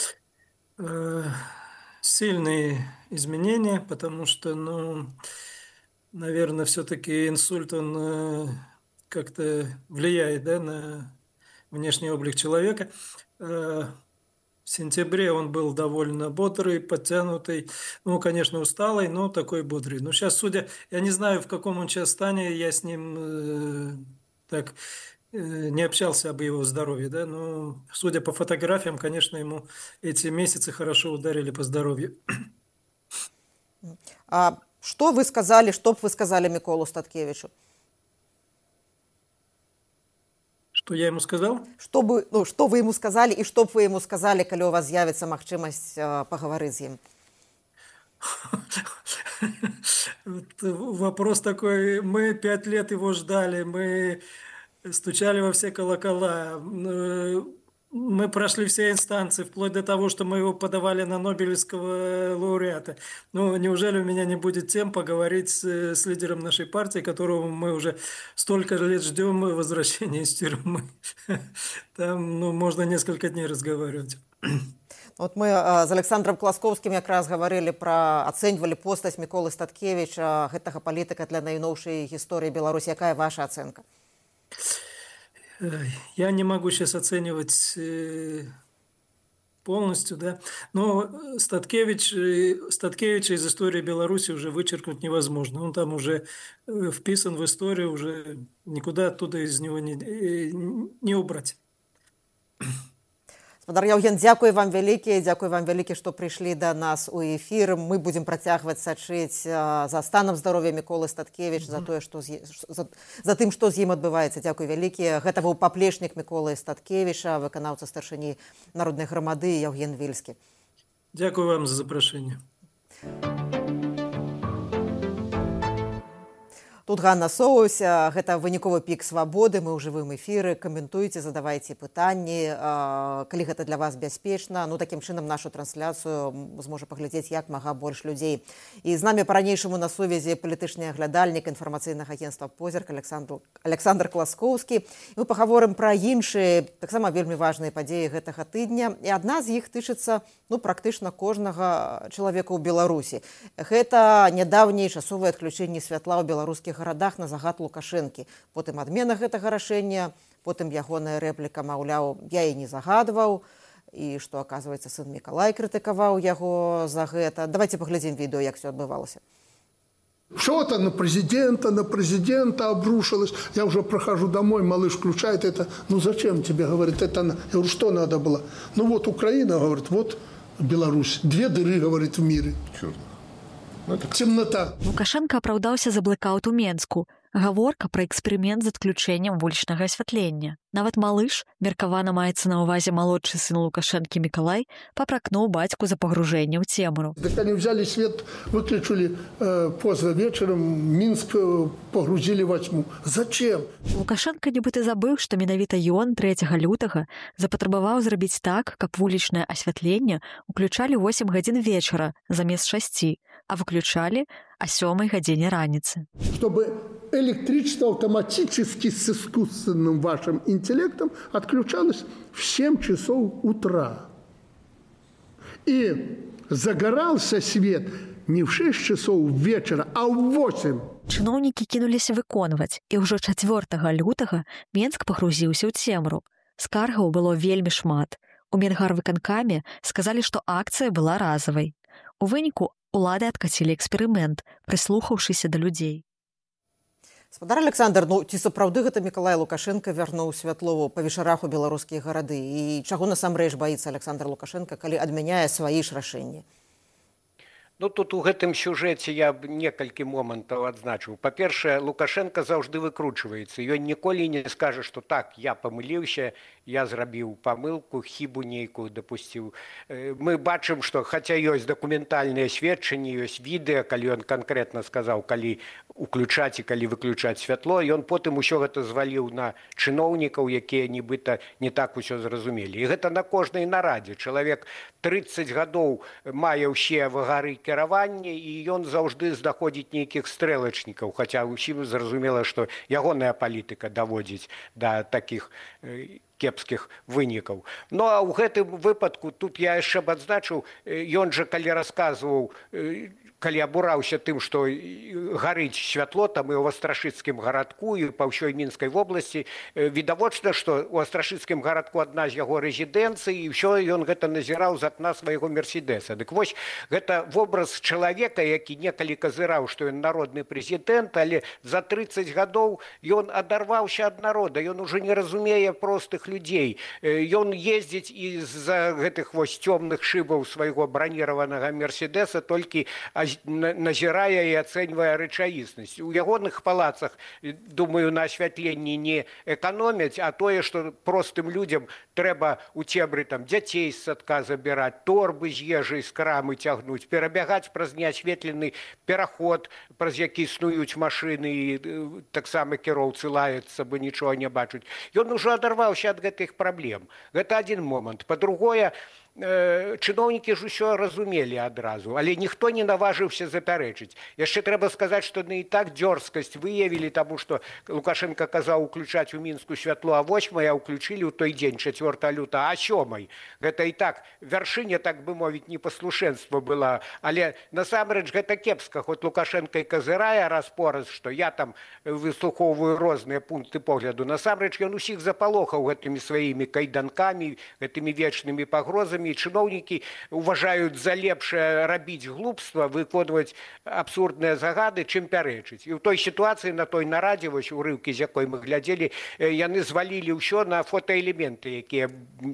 Сильные изменения, потому что, ну, наверное, все-таки инсульт, он как-то влияет, да, на внешний облик человека. В сентябре он был довольно бодрый, подтянутый, ну, конечно, усталый, но такой бодрый. Но сейчас, судя, я не знаю, в каком он сейчас стане, я с ним так не общался об его здоровье, да, но судя по фотографиям, конечно, ему эти месяцы хорошо ударили по здоровью. А что вы сказали, что бы вы сказали Миколу Статкевичу? Что я ему сказал? Что вы ему сказали и что бы вы ему сказали, когда у вас з'явится магчымасць поговорить с ним? Вопрос такой. Мы 5 лет его ждали, мы стучали во все колокола, мы прошли все инстанции, вплоть до того, что мы его подавали на Нобелевского лауреата. Ну, неужели у меня не будет тем поговорить с лидером нашей партии, которого мы уже столько лет ждем возвращения из тюрьмы? Там, ну, можно несколько дней разговаривать. Вот мы с Александром Класковским якраз говорили про, оценивали постать Миколы Статкевича, гэтага палітыка для найноўшай гісторыі Беларусі. Какая ваша оценка? Я не могу сейчас оценивать полностью, да, но Статкевича из истории Беларуси уже вычеркнуть невозможно. Он там уже вписан в историю, уже никуда оттуда из него не убрать. Спадар Яўген, дзякуй вам вялікі, што прыйшлі да нас у эфір. Мы будзем працягваць сачыць за станам здароўя Міколы Статкевіч, за тое, за тым, што з ім адбываецца. Дзякуй вялікі. Гэта быў паплечнік Міколы Статкевіча, выканаўца старшыні народнай грамады Яўген Вільскі. Дзякуй вам за запрашэнне. Тут Ганна Соус, гэта выніковы пік свабоды, мы ў жывым эфіры, каментуйце, задавайце пытанні, калі гэта для вас бяспечна, ну такім чынам нашу трансляцыю зможа паглядзець як мага больш людзей. І з намі па-ранейшаму на сувязі палітычны аглядальнік інфармацыйнага агенцтва «Позірк» Александр Класкоўскі. Мы пагаворым пра іншыя, таксама вельмі важныя падзеі гэтага тыдня, і адна з іх тычыцца практычна кожнага чалавека ў Беларусі. Гэта нядаўняе часовае адключэнне святла ў беларускіх гарадах на загад Лукашэнкі. Потым адмена гэтага рашэння, потым ягоная рэпліка, маўляў, я і не загадваў, і што, аказваецца, сын Мікалай крытыкаваў яго за гэта. Давайте паглядзім відэо, як все адбывалася. Что-то на президента обрушилось. Я уже прохожу домой, малыш включает это. Ну зачем тебе, говорит, это? Я говорю, что надо было? Ну вот Украина, говорит, вот Беларусь. 2 дыры, говорит, в мире. Черт. Темнота. Лукашенко апраўдаўся за блэкаут у Менску. Гаворка пра эксперымент з адключэннем вулічнага асвятлення. Нават малыш, меркавана маецца на ўвазе малодшы сын Лукашэнкі Мікалай, папракнуў бацьку за пагружэнне ў цемру. Так они взяли свет, выключили поздно вечером, Минск погрузили во тьму. Зачем? Лукашенко нібыта забыў, што менавіта ён 3 лютага запатрабаваў зрабіць так, каб вулічнае асвятленне ўключалі 8 гадзін вечара замест 6, а выключалі о 7 гадзине раницы. Чтобы электричество автоматически с искусственным вашим интеллектом отключалось в 7 часов утра. И загорался свет не в 6 часов вечера, а в 8. Чыноўнікі кінуліся выконваць, і ўжо 4 лютага Менск пагрузіўся ў цемру. Скаргаў было вельмі шмат. У Менгарвыканкаме сказалі, што акцыя была разавай. У выніку улады адкацілі эксперымент, прыслухаўшыся да людзей. Спадар Александр, ці сапраўды гэта Мікалай Лукашенко вярнуў святло па вечарах у беларускія гарады? І чаго насамрэч баіцца Александр Лукашенко, калі адмяняе свае ж рашэнні? Ну, тут у гэтым сюжэце я б некалькі момантаў адзначыў. Па-першае, Лукашенко заўжды выкручваецца. Ён ніколі не скажа, што так, я памыліўся, я зрабіў памылку, хібу нейкую дапусціў. Мы бачым, што хаця ёсць дакументальныя сведчанні, ёсць відэа, калі ён канкрэтна сказаў, калі уключаць і калі выключаць святло, ён потым усё гэта зваліў на чыноўнікаў, якія нібыта не так усё зразумелі. І гэта на кожнай нарадзе. Чалавек 30 гадоў мае ўсе вагары кіравання, і ён заўжды знаходзіць нейкіх стрэлачнікаў, хаця ўсім зразумела, што ягоная палітыка даводзіць да такіх кепскіх вынікаў. Ну, а ў гэтым выпадку, тут я яшчэ б адзначыў, ён жа калі расказваў, калі абураўся тым, што гарыць святло там і ў Астрашыцкім гарадку, і па ўсёй Мінскай вобласці, відавочна, што ў Астрашыцкім гарадку адна з яго рэзідэнцый, і ўсё ён гэта назіраў з акна свайго Мерседеса. Дык вось, гэта вобраз чалавека, які некалі казыраў, што ён народны прэзідэнт, але за 30 гадоў ён адарваўся ад народа, ён ужо не разумее простых людзей. Ён ездзіць і з-за гэтых вось цёмных шыбаў свайго браніраванага Мерседеса толькі назірае і ацэньвае рэчаіснасць. У ягоных палацах, думаю, на асвятленні не эканомяць, а тое, што простым людзям трэба у цемры там дзяцей з садка забіраць, торбы з ежай з крамы цягнуць, перабягаць праз неасветлены пераход, праз які снуюць машыны, і таксама кіроўцы лаяцца, бо нічога не бачаць. Ён ужо адарваўся ад гэтых праблем. Гэта адзін момант. Па-другое, чыноўнікі ж усё разумелі адразу, але ніхто не наважыўся запярэчыць. Яшчэ трэба сказаць, што і так дзёрзкасць выявілі, таму што Лукашенко казаў уключаць у Мінску святло а 8, а ўключылі ў той дзень 4 лютага а 7. Гэта і так вяршыня, так бы мовіць, непаслушэнства была, але насамрэч гэта кепска, хоць Лукашенко і казырае раз-пораз, што я там выслухоўваю розныя пункты погляду. Насамрэч ён усіх запалохаў гэтымі сваімі кайданкамі, гэтымі вечнымі пагрозамі, і чыноўнікі уважаюць за лепшае рабіць глупства, выконваць абсурдныя загады, чым пярэчыць. І ў той сітуацыі, на той нарадзе, вось урыўкі, з якой мы глядзелі, яны звалілі ўсё на фотаэлементы, якія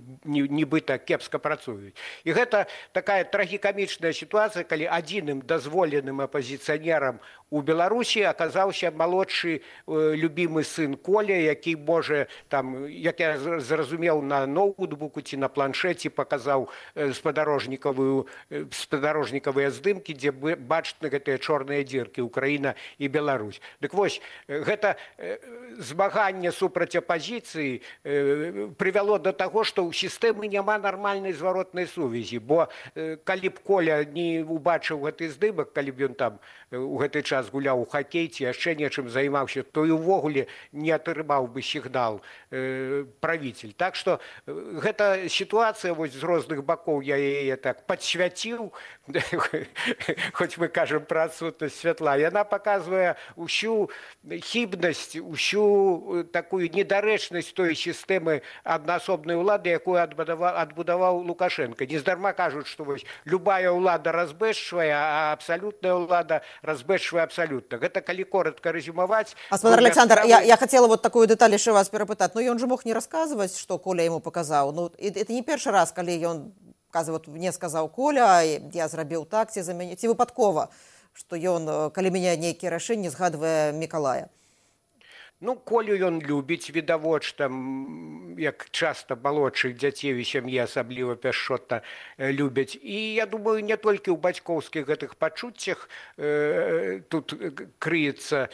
нібыта кепска працуюць. І гэта такая трагікамічная сітуацыя, калі адзіным дазволеным апазіцыянерам У Беларусі аказаўся малодшы любімы сын Коля, які можа, як я зразумеў, на ноутбуку ці на планшеце паказаў спадарожнікавыя здымкі, дзе бачны гэтыя чорныя дзіркі Украіна і Беларусь. Дык вось, гэта змаганне супраць апазіцыі прывяло да таго, што ў сістэмы няма нармальнай зваротнай сувязі, бо калі б Коля не убачыў гэты здымак, калі б ён там у гэты час гуляў у хакей ці яшчэ нечым займаўся, то і ўвогуле не атрымаў бы сігнал правіцель. Так што гэта сітуацыя з розных бакоў, я яе так падсвяціў, хоць мы кажам пра адсутнасць святла, яна паказвае ўсю хібнасць, усю такую недарэчнасць той сістэмы аднаасобнай улады, якую адбудаваў Лукашенко. Нездарма кажуць, што любая ўлада разбэшчвае, а абсалютная ўлада разбэшчвае абсалютна. Гэта калі коротко резюмовать. Господар Александр, я хотела вот такую деталь еще вас перапытаць. Ну, ён же мог не рассказывать, что Коля ему показал. Ну, это не першы раз, калі ён мне сказаў Коля, я зрабіў так, ці выпадкова, што ён, калі мяне нейкія рашэнні, згадвае Мікалая. Ну, Колю ён любіць, відавочна, як часта малодшых дзяцей у сям'і асабліва пяшчотна любяць. І я думаю, не толькі ў бацькоўскіх гэтых пачуццях тут крыецца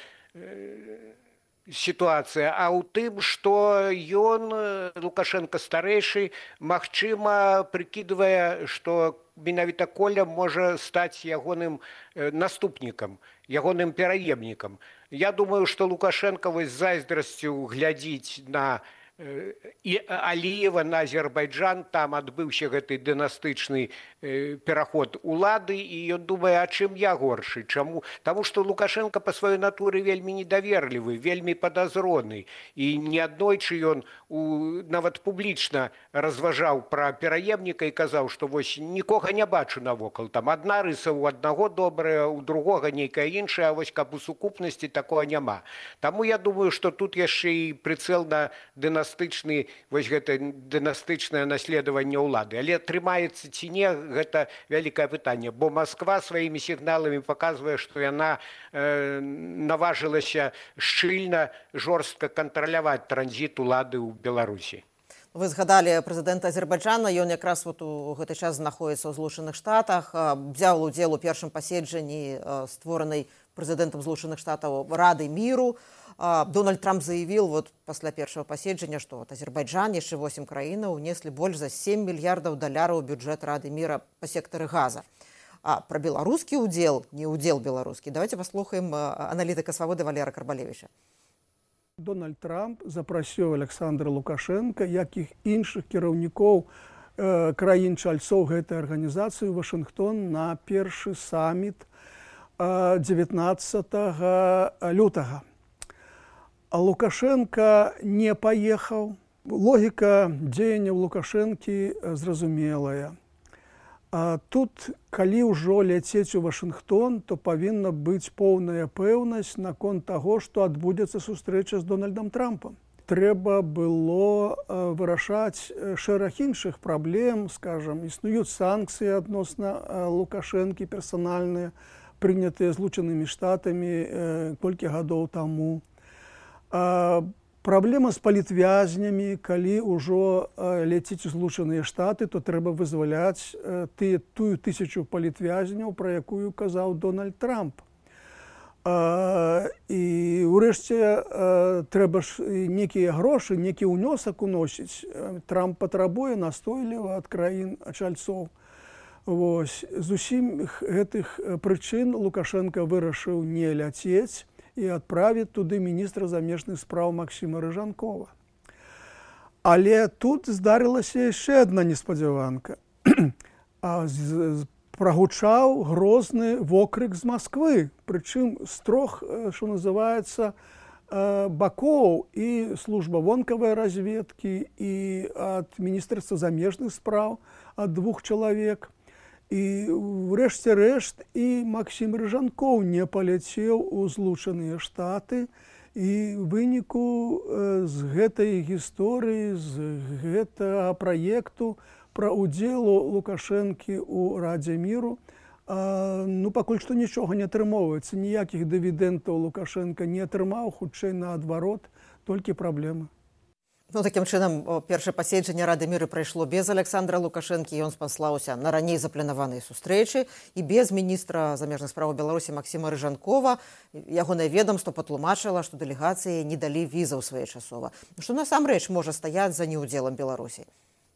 сітуацыя, а ў тым, што ён, Лукашенко старэйшы, магчыма, прыкідвае, што менавіта Коля можа стаць ягоным наступнікам, ягоным пераемнікам. Я думаю, што Лукашенко з зайздрасцю глядзіць на Аліева, на Азербайджан, там адбыўся гэты дынастычны пераход улады, і ён думае, а чым я горшы? Чаму? Таму што Лукашенко па сваёй натуры вельмі недаверлівы, вельмі падазроны, і неаднойчы ён нават публічна разважаў пра пераемніка і казаў, што вось нікога не бачу навокал, там адна рыса ў аднаго добрая, у другога нейкая іншая, а вось каб у сукупнасці такога няма. Таму я думаю, што тут яшчэ і прыцэл на дынастычнае наследаванне ўлады. Але атрымаецца ці не, гэта вялікае пытанне, бо Масква сваімі сігналамі паказвае, што яна наважылася шчыльна, жорстка кантраляваць транзіт улады ў Беларусі. Вы згадалі прэзідэнта Азербайджана, ён якраз у гэты час знаходзіцца ў Злучаных Штатах, взяў удзел у першым паседжанні створанай прэзідэнтам Злучаных Штатаў Рады міру. Дональд Трамп заявил после первого посещения, что Азербайджан, еще 8 краинов унесли больше за $7 миллиардов в бюджет Рады мира по сектору газа. А про белорусский удел, не удел белорусский, давайте послухаем аналитика «Свободы» Валера Карбалевича. Дональд Трамп запросил Александра Лукашенко, як і інших керівників країн-чальцов гэтай організації в Вашингтон на перший саміт 19 лютого. А Лукашенко не поехал. Логика дзеянняў Лукашэнкі зразумелая. А тут, калі ўжо ляцець у Вашингтон, то павінна быць поўная пэўнасць наконт таго, што адбудзецца сустрэча з Дональдам Трампам. Трэба было вырашаць шэраг іншых праблем, скажам, існуюць санкцыі адносна Лукашэнкі персанальныя, прынятыя Злучанымі Штатамі колькі гадоў таму. Праблема з палітвязнямі, калі ўжо ляціць у Злучаныя Штаты, то трэба вызваляць тую 1000 палітвязняў, пра якую казаў Дональд Трамп. І ўрэшце трэба ж нейкія грошы, нейкі ўнёсак уносіць. Трамп патрабуе настойліва ад краін-чальцоў. З усім гэтых прычын Лукашенко вырашыў не ляцець і адправіць туды міністра замежных спраў Максіма Рыжанкова. Але тут здарылася яшчэ адна неспадзяванка. Прагучаў грозны вокрык з Масквы, прычым з трох, што называецца, бакоў, і служба вонкавай разведкі, і ад міністэрства замежных спраў, ад 2 чалавек. І ўрэшце рэшт і Максім Рыжанкоў не паляцеў у Злучаныя Штаты, і ў выніку з гэтай гісторыі, з гэтага праекту пра ўдзелу Лукашэнкі ў Радзе міру Ну, пакуль што нічога не атрымоўваецца, ніякіх дывідэнтаў Лукашенко не атрымаў, хутчэй наадварот, толькі праблемы. Ну, такім чынам, першае паседжанне Рады міру прайшло без Александра Лукашэнкі, ён спаслаўся на раней запланаваныя сустрэчы і без міністра замежных справаў Беларусі Максіма Рыжанкова. Ягонае ведомства патлумачыла, што дэлегацыі не далі візаў своечасова. Што насамрэч можа стаяць за неўдзелам Беларусі?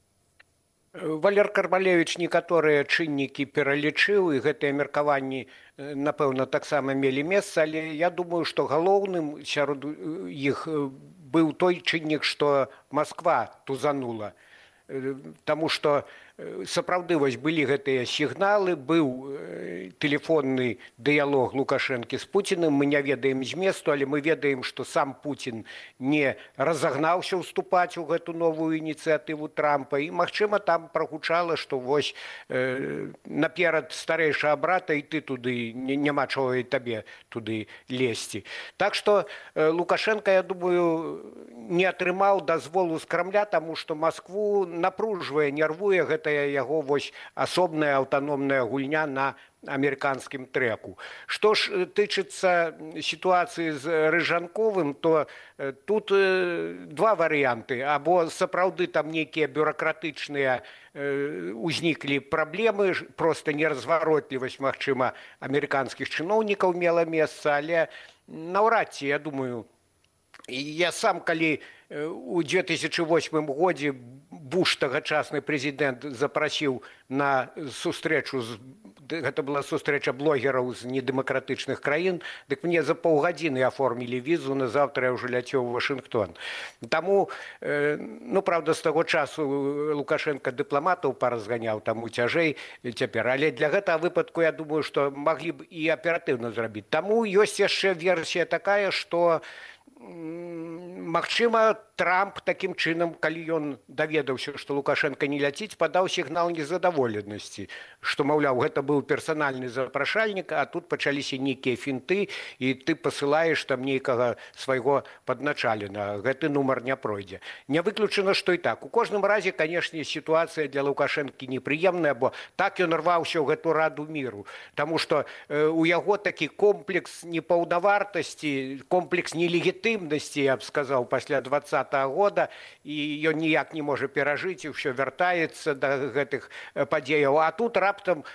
Валер Карбалевіч некаторыя чыннікі пералічыў, і гэтыя меркаванні, напэўна, таксама мелі месца, але я думаю, што галоўным сярод іх быў той чыннік, што Масква тузанула. Таму што сапраўды вось былі гэтыя сігналы, быў тэлефонны дыялог Лукашэнкі з Пуціным, мы не ведаем зместу, але мы ведаем, што сам Пуцін не разагнаўся ўступаць у гэту новую ініцыятыву Трампа, і, магчыма, там прагучала, што вось наперад старэйшага брата, і ты туды, няма чого і табе туды лезці. Так што Лукашенко, я думаю, не атрымаў дазволу з Крамля, таму што Маскву напружвае, нервуе гэтая яго вось асобная аўтаномная гульня на амерыканскім трэку. Што ж тычыцца сітуацыі з Рыжанковым, то тут два варыянты. Або сапраўды там нейкія бюракратычныя узніклі праблемы, проста неразваротлівасць, магчыма, амерыканскіх чыноўнікаў мела месца, але наўрад ці, я думаю, я сам, калі у 2008 годзе Буш, тагачасны прэзідэнт, запрасіў на сустрэчу, гэта была сустрэча блогераў з недэмакратычных краін, дык мне за паўгадзіны аформілі візу, на заўтра я ўжо ляцеў у Вашынгтон. Таму, ну, правда, з таго часу Лукашенко дыпламатаў паразганяў, таму цяжэй цяпер. Але для гэтага выпадку, я думаю, што маглі б і аператыўна зрабіць. Таму ёсць яшчэ версія такая, што магчыма, Трамп такім чынам, калі ён даведаўся, што Лукашенко не ляціць, падаў сігнал незадаволенасці, што, маўляў, гэта быў персанальны запрашальнік, а тут пачаліся нейкія фінты, і ты пасылаеш там нейкага свайго падначалена. Гэты нумар не пройдзе. Не выключана, што і так. У кожным разе, канешне, сітуацыя для Лукашэнкі непрыемная, бо так ён рваўся ў гэту Раду міру. Таму што у яго такі комплекс непаўнавартасці, комплекс нелегітымнасці, я б сказаў, пасля 20 года, і ён ніяк не можа перажыць, і ўсё вяртаецца да гэтых падзеяў. А тут раптам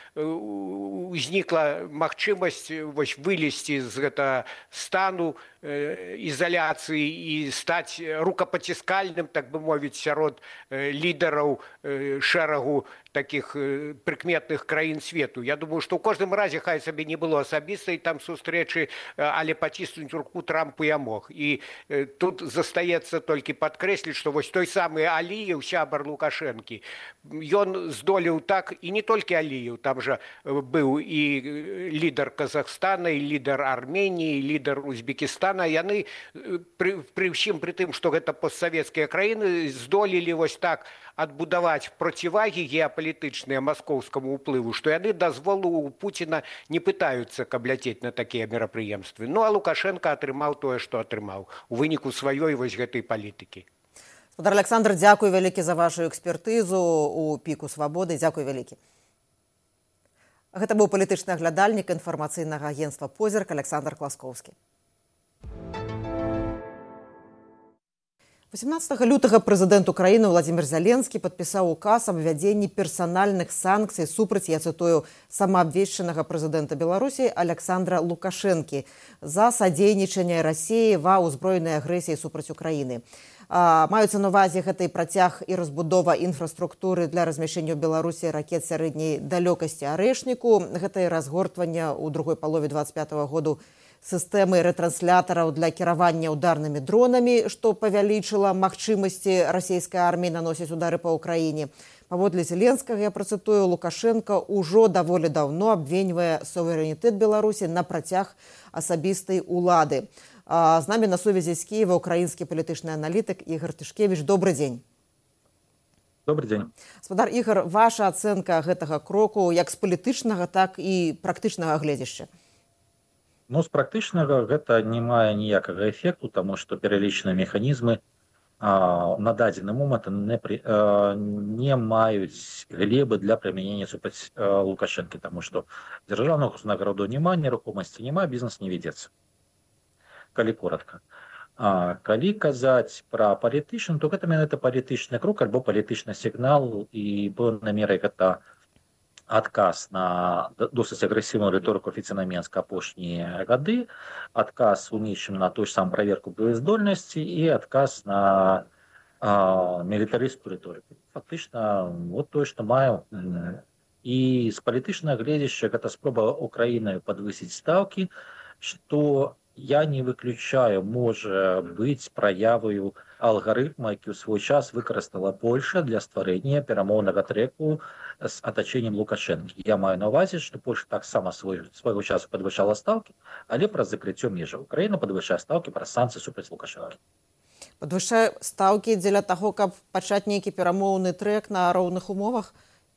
узнікла магчымасць вылезці з гэтага стану ізаляцыі і стаць рукапаціскальным, так бы мовіць, сярод лідараў шэрагу такіх прыкметных краін свету. Я думаю, што ў кожным разе, хай сабе не было асабістай там сустрэчы, але паціснуць руку Трампу я мог. І тут застаецца толькі падкрэсліць, што вось той самы Аліеў, сябар Лукашэнкі, ён здолеў так, і не толькі Аліеў, там жа быў і лідар Казахстана, і лідар Арменіі, і лідар Узбекістана. Яны пры ўсім пры тым, што гэта постсавецкія краіны, здолелі вось так адбудаваць процівагі геапалітычныя маскоўскаму ўплыву, што яны дазволу у Пуціна не пытаюцца, каб ляцець на такія мерапрыемствы. Ну, а Лукашенко атрымаў тое, што атрымаў у выніку сваёй вось гэтай палітыкі. Гаспадар Александр, дзякуй вялікі за вашу экспертызу у піку свабоды. Дзякуй вялікі. Гэта быў палітычны аглядальнік інфармацыйнага агенцтва «Позірк» Александр Класкоўскі. 18 лютага прэзідэнт Украіны Владзімір Зеленскі падпісаў указ аб ввядзенні персанальных санкцый супраць, я цытую, самаабвешчанага прэзідэнта Беларусі Александра Лукашэнкі за садзейнічанне Расіі ва ўзброенай агрэсіі супраць Украіны. Маюцца на ўвазе гэтай працяг і разбудова інфраструктуры для размяшчэння ў Беларусі ракет сярэдняй далёкасці «Арэшніку». Гэта і разгортванне ў другой палове 25-го году сістэмы рэтранслятараў для кіравання ударнымі дронамі, што павялічыла магчымасці расійскай арміі наносіць удары па ўкраіне. Паводле Зеленскага, я працытую, Лукашенко ўжо даволі даўно абвеньвае суверэнітэт Беларусі на працяг асабістай улады. З намі на сувязі з Кіева украінскі палітычны аналітык Ігор Тышкевіч. Добры дзень. Добрый день. Гаспадар Ігор, ваша ацэнка гэтага кроку як з палітычнага, так і практычнага гледзяшча? Ну, з практычнага гэта не мае ніякага эфекту, таму што пералічаныя механізмы на дадзены момант не маюць глебы для прымянення супраць Лукашэнкі, таму што дзяржаўных узнагародаў няма, нерухомасці няма, бізнес не вядзецца. Калі коротка. Калі казаць пра палітычны, то гэта менавіта палітычны крок альбо палітычны сігнал, і пэўнай мерай гэта адказ на досыць агрэсіўную рыторыку афіцыйна Менска апошнія гады, адказ у нечым на той ж сам праверку боездольнасці і адказ на мілітарысцкую рыторыку. Фактычна вот тое, што маю. І з палітычнага гледзяшча гэта спроба Украінай падвысіць стаўкі, што я не выключаю, можа быць праяваю алгарытма, які ў свой час выкарыстала Польша для стварэння перамоўнага трэку з атачэннем Лукашэнкі. Я маю на ўвазе, што Польша таксама свайго часу падвышала стаўкі, але праз закрыццё межаў. Украіна падвышае стаўкі праз санкцыі супраць Лукашэнкі. Падвышае стаўкі дзеля таго, каб пачаць нейкі перамоўны трэк на роўных умовах?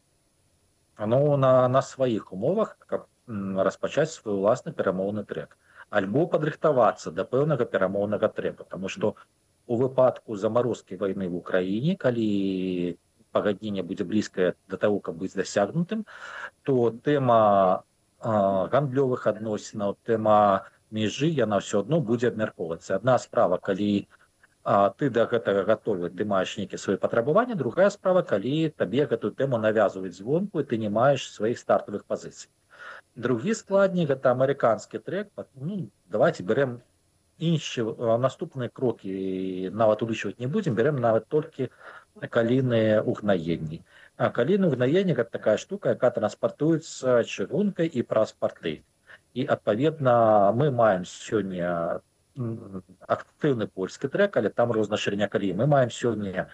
Ну, на сваіх умовах, каб распачаць свой уласны перамоўны трэк. Альбо падрыхтавацца да пэўнага перамоўнага трэка, таму што у выпадку замарозкі вайны в Украіне, калі пагадненне будзе блізкае да таго, каб быць дасягнутым, то тэма гандлёвых адносінаў, тэма межы, яна ўсё адно будзе абмяркоўвацца. Адна справа, калі ты да гэтага гатовы, ты маеш нейкія свае патрабаванні, другая справа, калі табе гэтую тэму навязваюць звонку, і ты не маеш сваіх стартавых пазіцый. Другі складнік – гэта амерыканскі трэк. Ну, давайте берем інші наступныя крокі, нават улічваць не будзем, берем нават толькі калійныя угнаенні. Калійныя угнаенні – гэта такая штука, якая транспартуецца чыгункай і праз парты. І, адпаведна, мы маем сёння актыўны польскі трэк, але там розная шырыня каліі. Мы маем сёння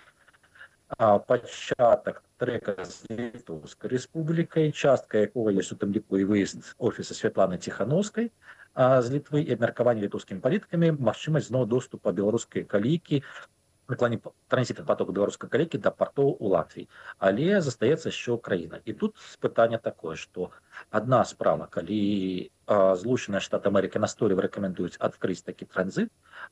пачатак трэка з Літоўскай рэспублікай, частка якога ёсць у тым ліку і выезд офіса Святланы Ціхановскай з Літвы і абмеркаванне літоўскімі палітыкамі, магчымасць зноў доступа беларускай калійкі, транзітных потокаў беларускай калійкі да партоў у Латвіі. Але застаецца яшчэ Украіна. І тут пытанне такое, што адна справа, калі Злучаныя Штаты Амерыкі настойліва рэкамендуюць адкрыць такі транзіт,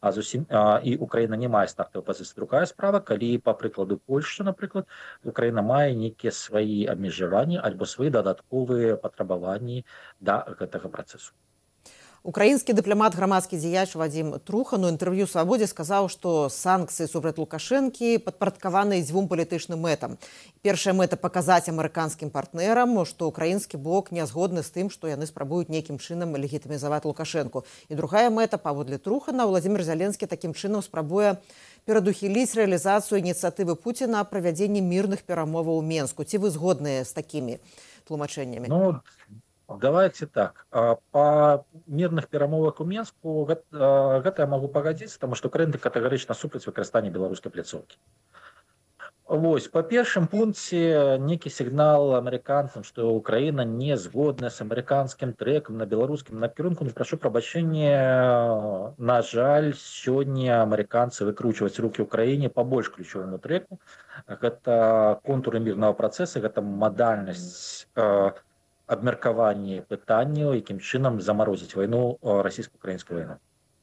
і Украіна не мае стартавай пазіцыі. Другая справа, калі, па прыкладу Польшчы, напрыклад, Украіна мае нейкія свае абмежаванні альбо свае дадатковыя патрабаванні да гэтага працэсу. Украінскі дыпламат, грамадскі дзеяч Вадзім Трухан у інтэрв'ю «Свабодзе» сказаў, што санкцыі супраць Лукашэнкі падпарадкаваны дзвюм палітычным мэтам. Першая мэта – паказаць амерыканскім партнерам, што украінскі бок не згодны з тым, што яны спрабуюць нейкім чынам легітымізаваць Лукашэнку. І другая мэта, паводле Трухана, Владзімір Зеленскі такім чынам спрабуе перадухіліць рэалізацыю ініцыятывы Пуціна аб правядзенні мірных перамоваў у Менску. Ці вы згодныя з такімі тлумачэннямі? Давайте так. Па мірных перамовах у Менску гэта я магу пагадзіцца, таму што Украіна катэгарычна супраць выкарыстання беларускай пляцоўкі. Вось, па першым пункце нейкі сігнал амерыканцам, што Украіна не згодная з амерыканскім трэкам на беларускім накірунку. Ну, прашу прабачэння, на жаль, сёння амерыканцы выкручваюць рукі Украіне па больш ключоваму трэку. Гэта контуры мірнага працэса, гэта мадальнасць абмеркаванні пытанняў, якім чынам замарозіць вайну, расійска-украінскую вайну.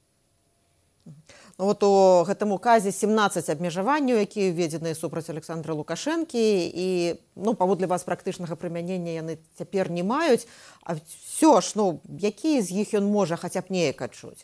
Вот у гэтым указе 17 абмежаванняў, якія ўведзеныя супраць Александра Лукашэнкі, і паводле вас практычнага прымянення яны цяпер не маюць. А ўсё ж, якія з іх ён можа хаця б неяк адчуць?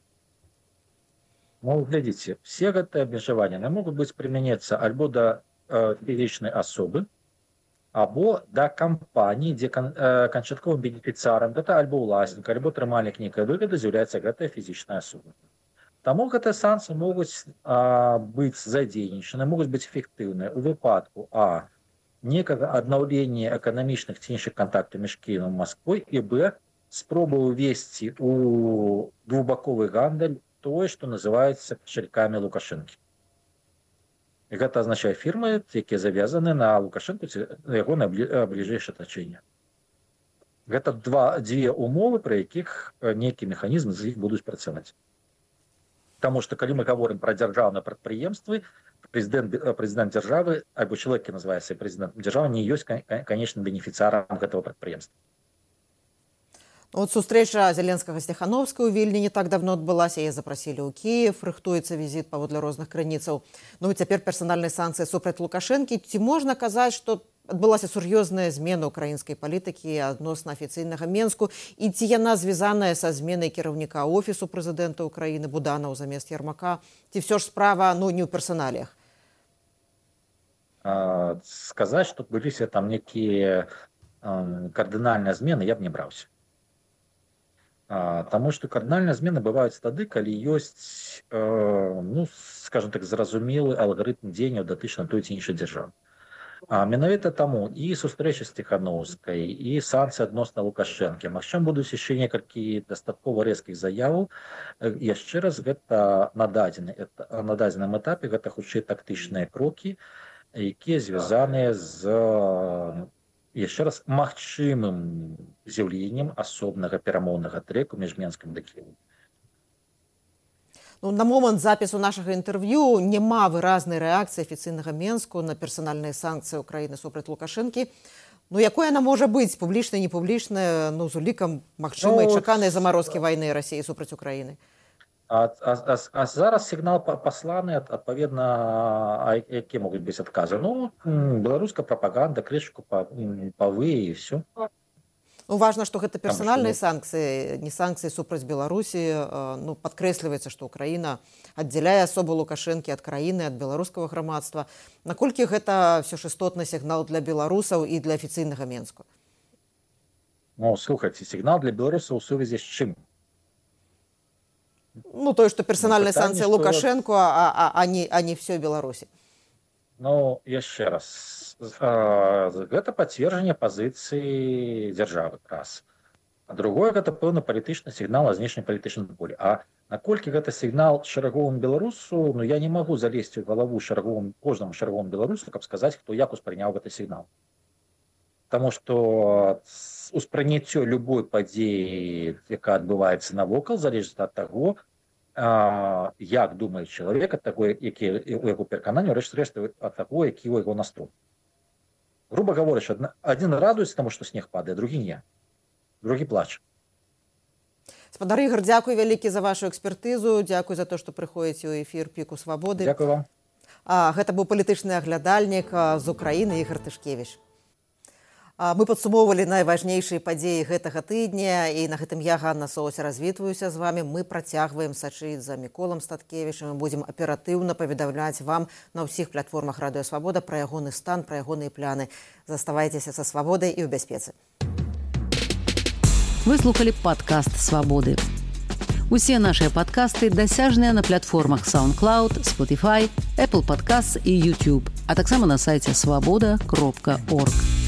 Глядзіце, все гэтыя абмежаванні могуць быць прымяняцца альбо да фізічнай асобы, або да кампаній, дзе канчатковым бенефіцыярам, гэта альбо ўласнік, альбо трымальнік нейкай выгады з'яўляецца гэтая фізічная асоба. Таму гэтыя санкцыі могуць быць задзейнічаны, могуць быць эфектыўныя ў выпадку некага аднаўлення эканамічных ці іншых кантактаў між Кіевам і Масквой, і спробы ўвесці ў двухбаковы гандаль тое, што называецца кашалькамі Лукашэнкі. Гэта азначае фірмы, якія завязаны на Лукашэнку ці яго бліжэйшае атачэнне. Гэта дзве умовы, пры якіх нейкі механізм з іх будуць працаваць. Таму што калі мы гаворым пра дзяржаўныя прадпрыемствы, прэзідэнт дзяржавы альбо чалавек, які называе сябе прэзідэнтам дзяржавы, не ёсць канечным бенефіцыярам гэтага прадпрыемства. Вот сустрэча Зеленскага з Тихановскай у Вільні не так давно адбылася, яе запрасілі ў Кіев, рыхтуецца візіт паводле розных крыніцаў. Ну і цяпер персанальныя санкцыі супраць Лукашэнкі. Ці можна казаць, што адбылася сур'ёзная змена ўкраінскай палітыкі адносна афіцыйнага Менску, і ці яна звязаная са зменай кіраўніка офісу прэзідэнта Украіны Буданаў замест Ярмака, ці ўсё ж справа не ў персаналіях? Сказаць, што быліся там некія кардынальныя змены, я б не браўся. Таму што кардынальныя змены бываюць тады, калі ёсць, скажем так, зразумелы алгарытм дзеянняў датычна той ці іншай дзяржавы. Менавіта таму і сустрэча з Тихановскай, і санкцыі адносна Лукашэнкі. Магчыма, будуць яшчэ некалькі дастаткова рэзкіх заяваў. Яшчэ раз, гэта на дадзеным этапе, гэта хутчэй тактычныя крокі, якія звязаныя з яшчэ раз магчымым з'яўленнем асобнага перамоўнага трэку між Менскам і Кіевам. На момант запісу нашага інтэрв'ю няма выразнай рэакцыі афіцыйнага Менску на персанальныя санкцыі ўкраіны супраць Лукашэнкі. Якой яна можа быць, публічная, непублічная, з улікам магчымай чаканай замарозкі вайны Расіі супраць Украіны? А зараз сігнал пасланы, адпаведна, якія могуць быць адказы? Беларуская прапаганда, крышку павы і ўсё. Важна, што гэта персанальныя санкцыі, не санкцыі супраць Беларусі. Падкрэсліваецца, што Украіна аддзяляе асобу Лукашэнкі ад краіны, ад беларускага грамадства. Наколькі гэта ўсё ж істотны сігнал для беларусаў і для афіцыйнага Менску? Слухайце, сігнал для беларусаў у сувязі з чым? Тое, што персанальныя санкцыі Лукашэнку, а не ўсёй Беларусі. Яшчэ раз. Гэта пацверджанне пазіцыі дзяржавы, раз. А другое, гэта пэўны палітычны сігнал о знешнепалітычным полі. А наколькі гэта сігнал шараговым беларусу, я не магу залезці ў галаву кожнаму шараговому беларусу, каб сказаць, хто як успрыняў гэты сігнал. Таму што успрыняццё любой падзеі, якая адбываецца навокал, залежыць ад таго, як думае чалавек, ад таго, які у яго перакананні, рэшт ад таго, які ў яго настрой. Грубо говорячы, адзін радуецца таму, што снег падае, другі не. Другі плача. Спадар Ігор, дзякуй вялікі за вашу экспертызу, дзякуй за то, што прыходзіце ў эфір Піку Свабоды. Дзякуй вам. Гэта быў палітычны аглядальнік з Украіны Ігор Тышкевіч. Мы падсумоўвалі найважнейшыя падзеі гэтага тыдня, і на гэтым я, Ганна Соуся, развітваюся з вами. Мы працягваем сачыць за Міколам Статкевічам. Мы будзем аператыўна паведамляць вам на ўсіх платформах Радыё Свабода пра ягоны стан, пра ягоныя пляны. Заставайцеся са свабодай і ў бяспецы. Вы слухалі падкаст Свабоды. Усе нашыя падкасты дасяжныя на платформах SoundCloud, Spotify, Apple Podcasts і YouTube, а таксама на сайце swaboda.org.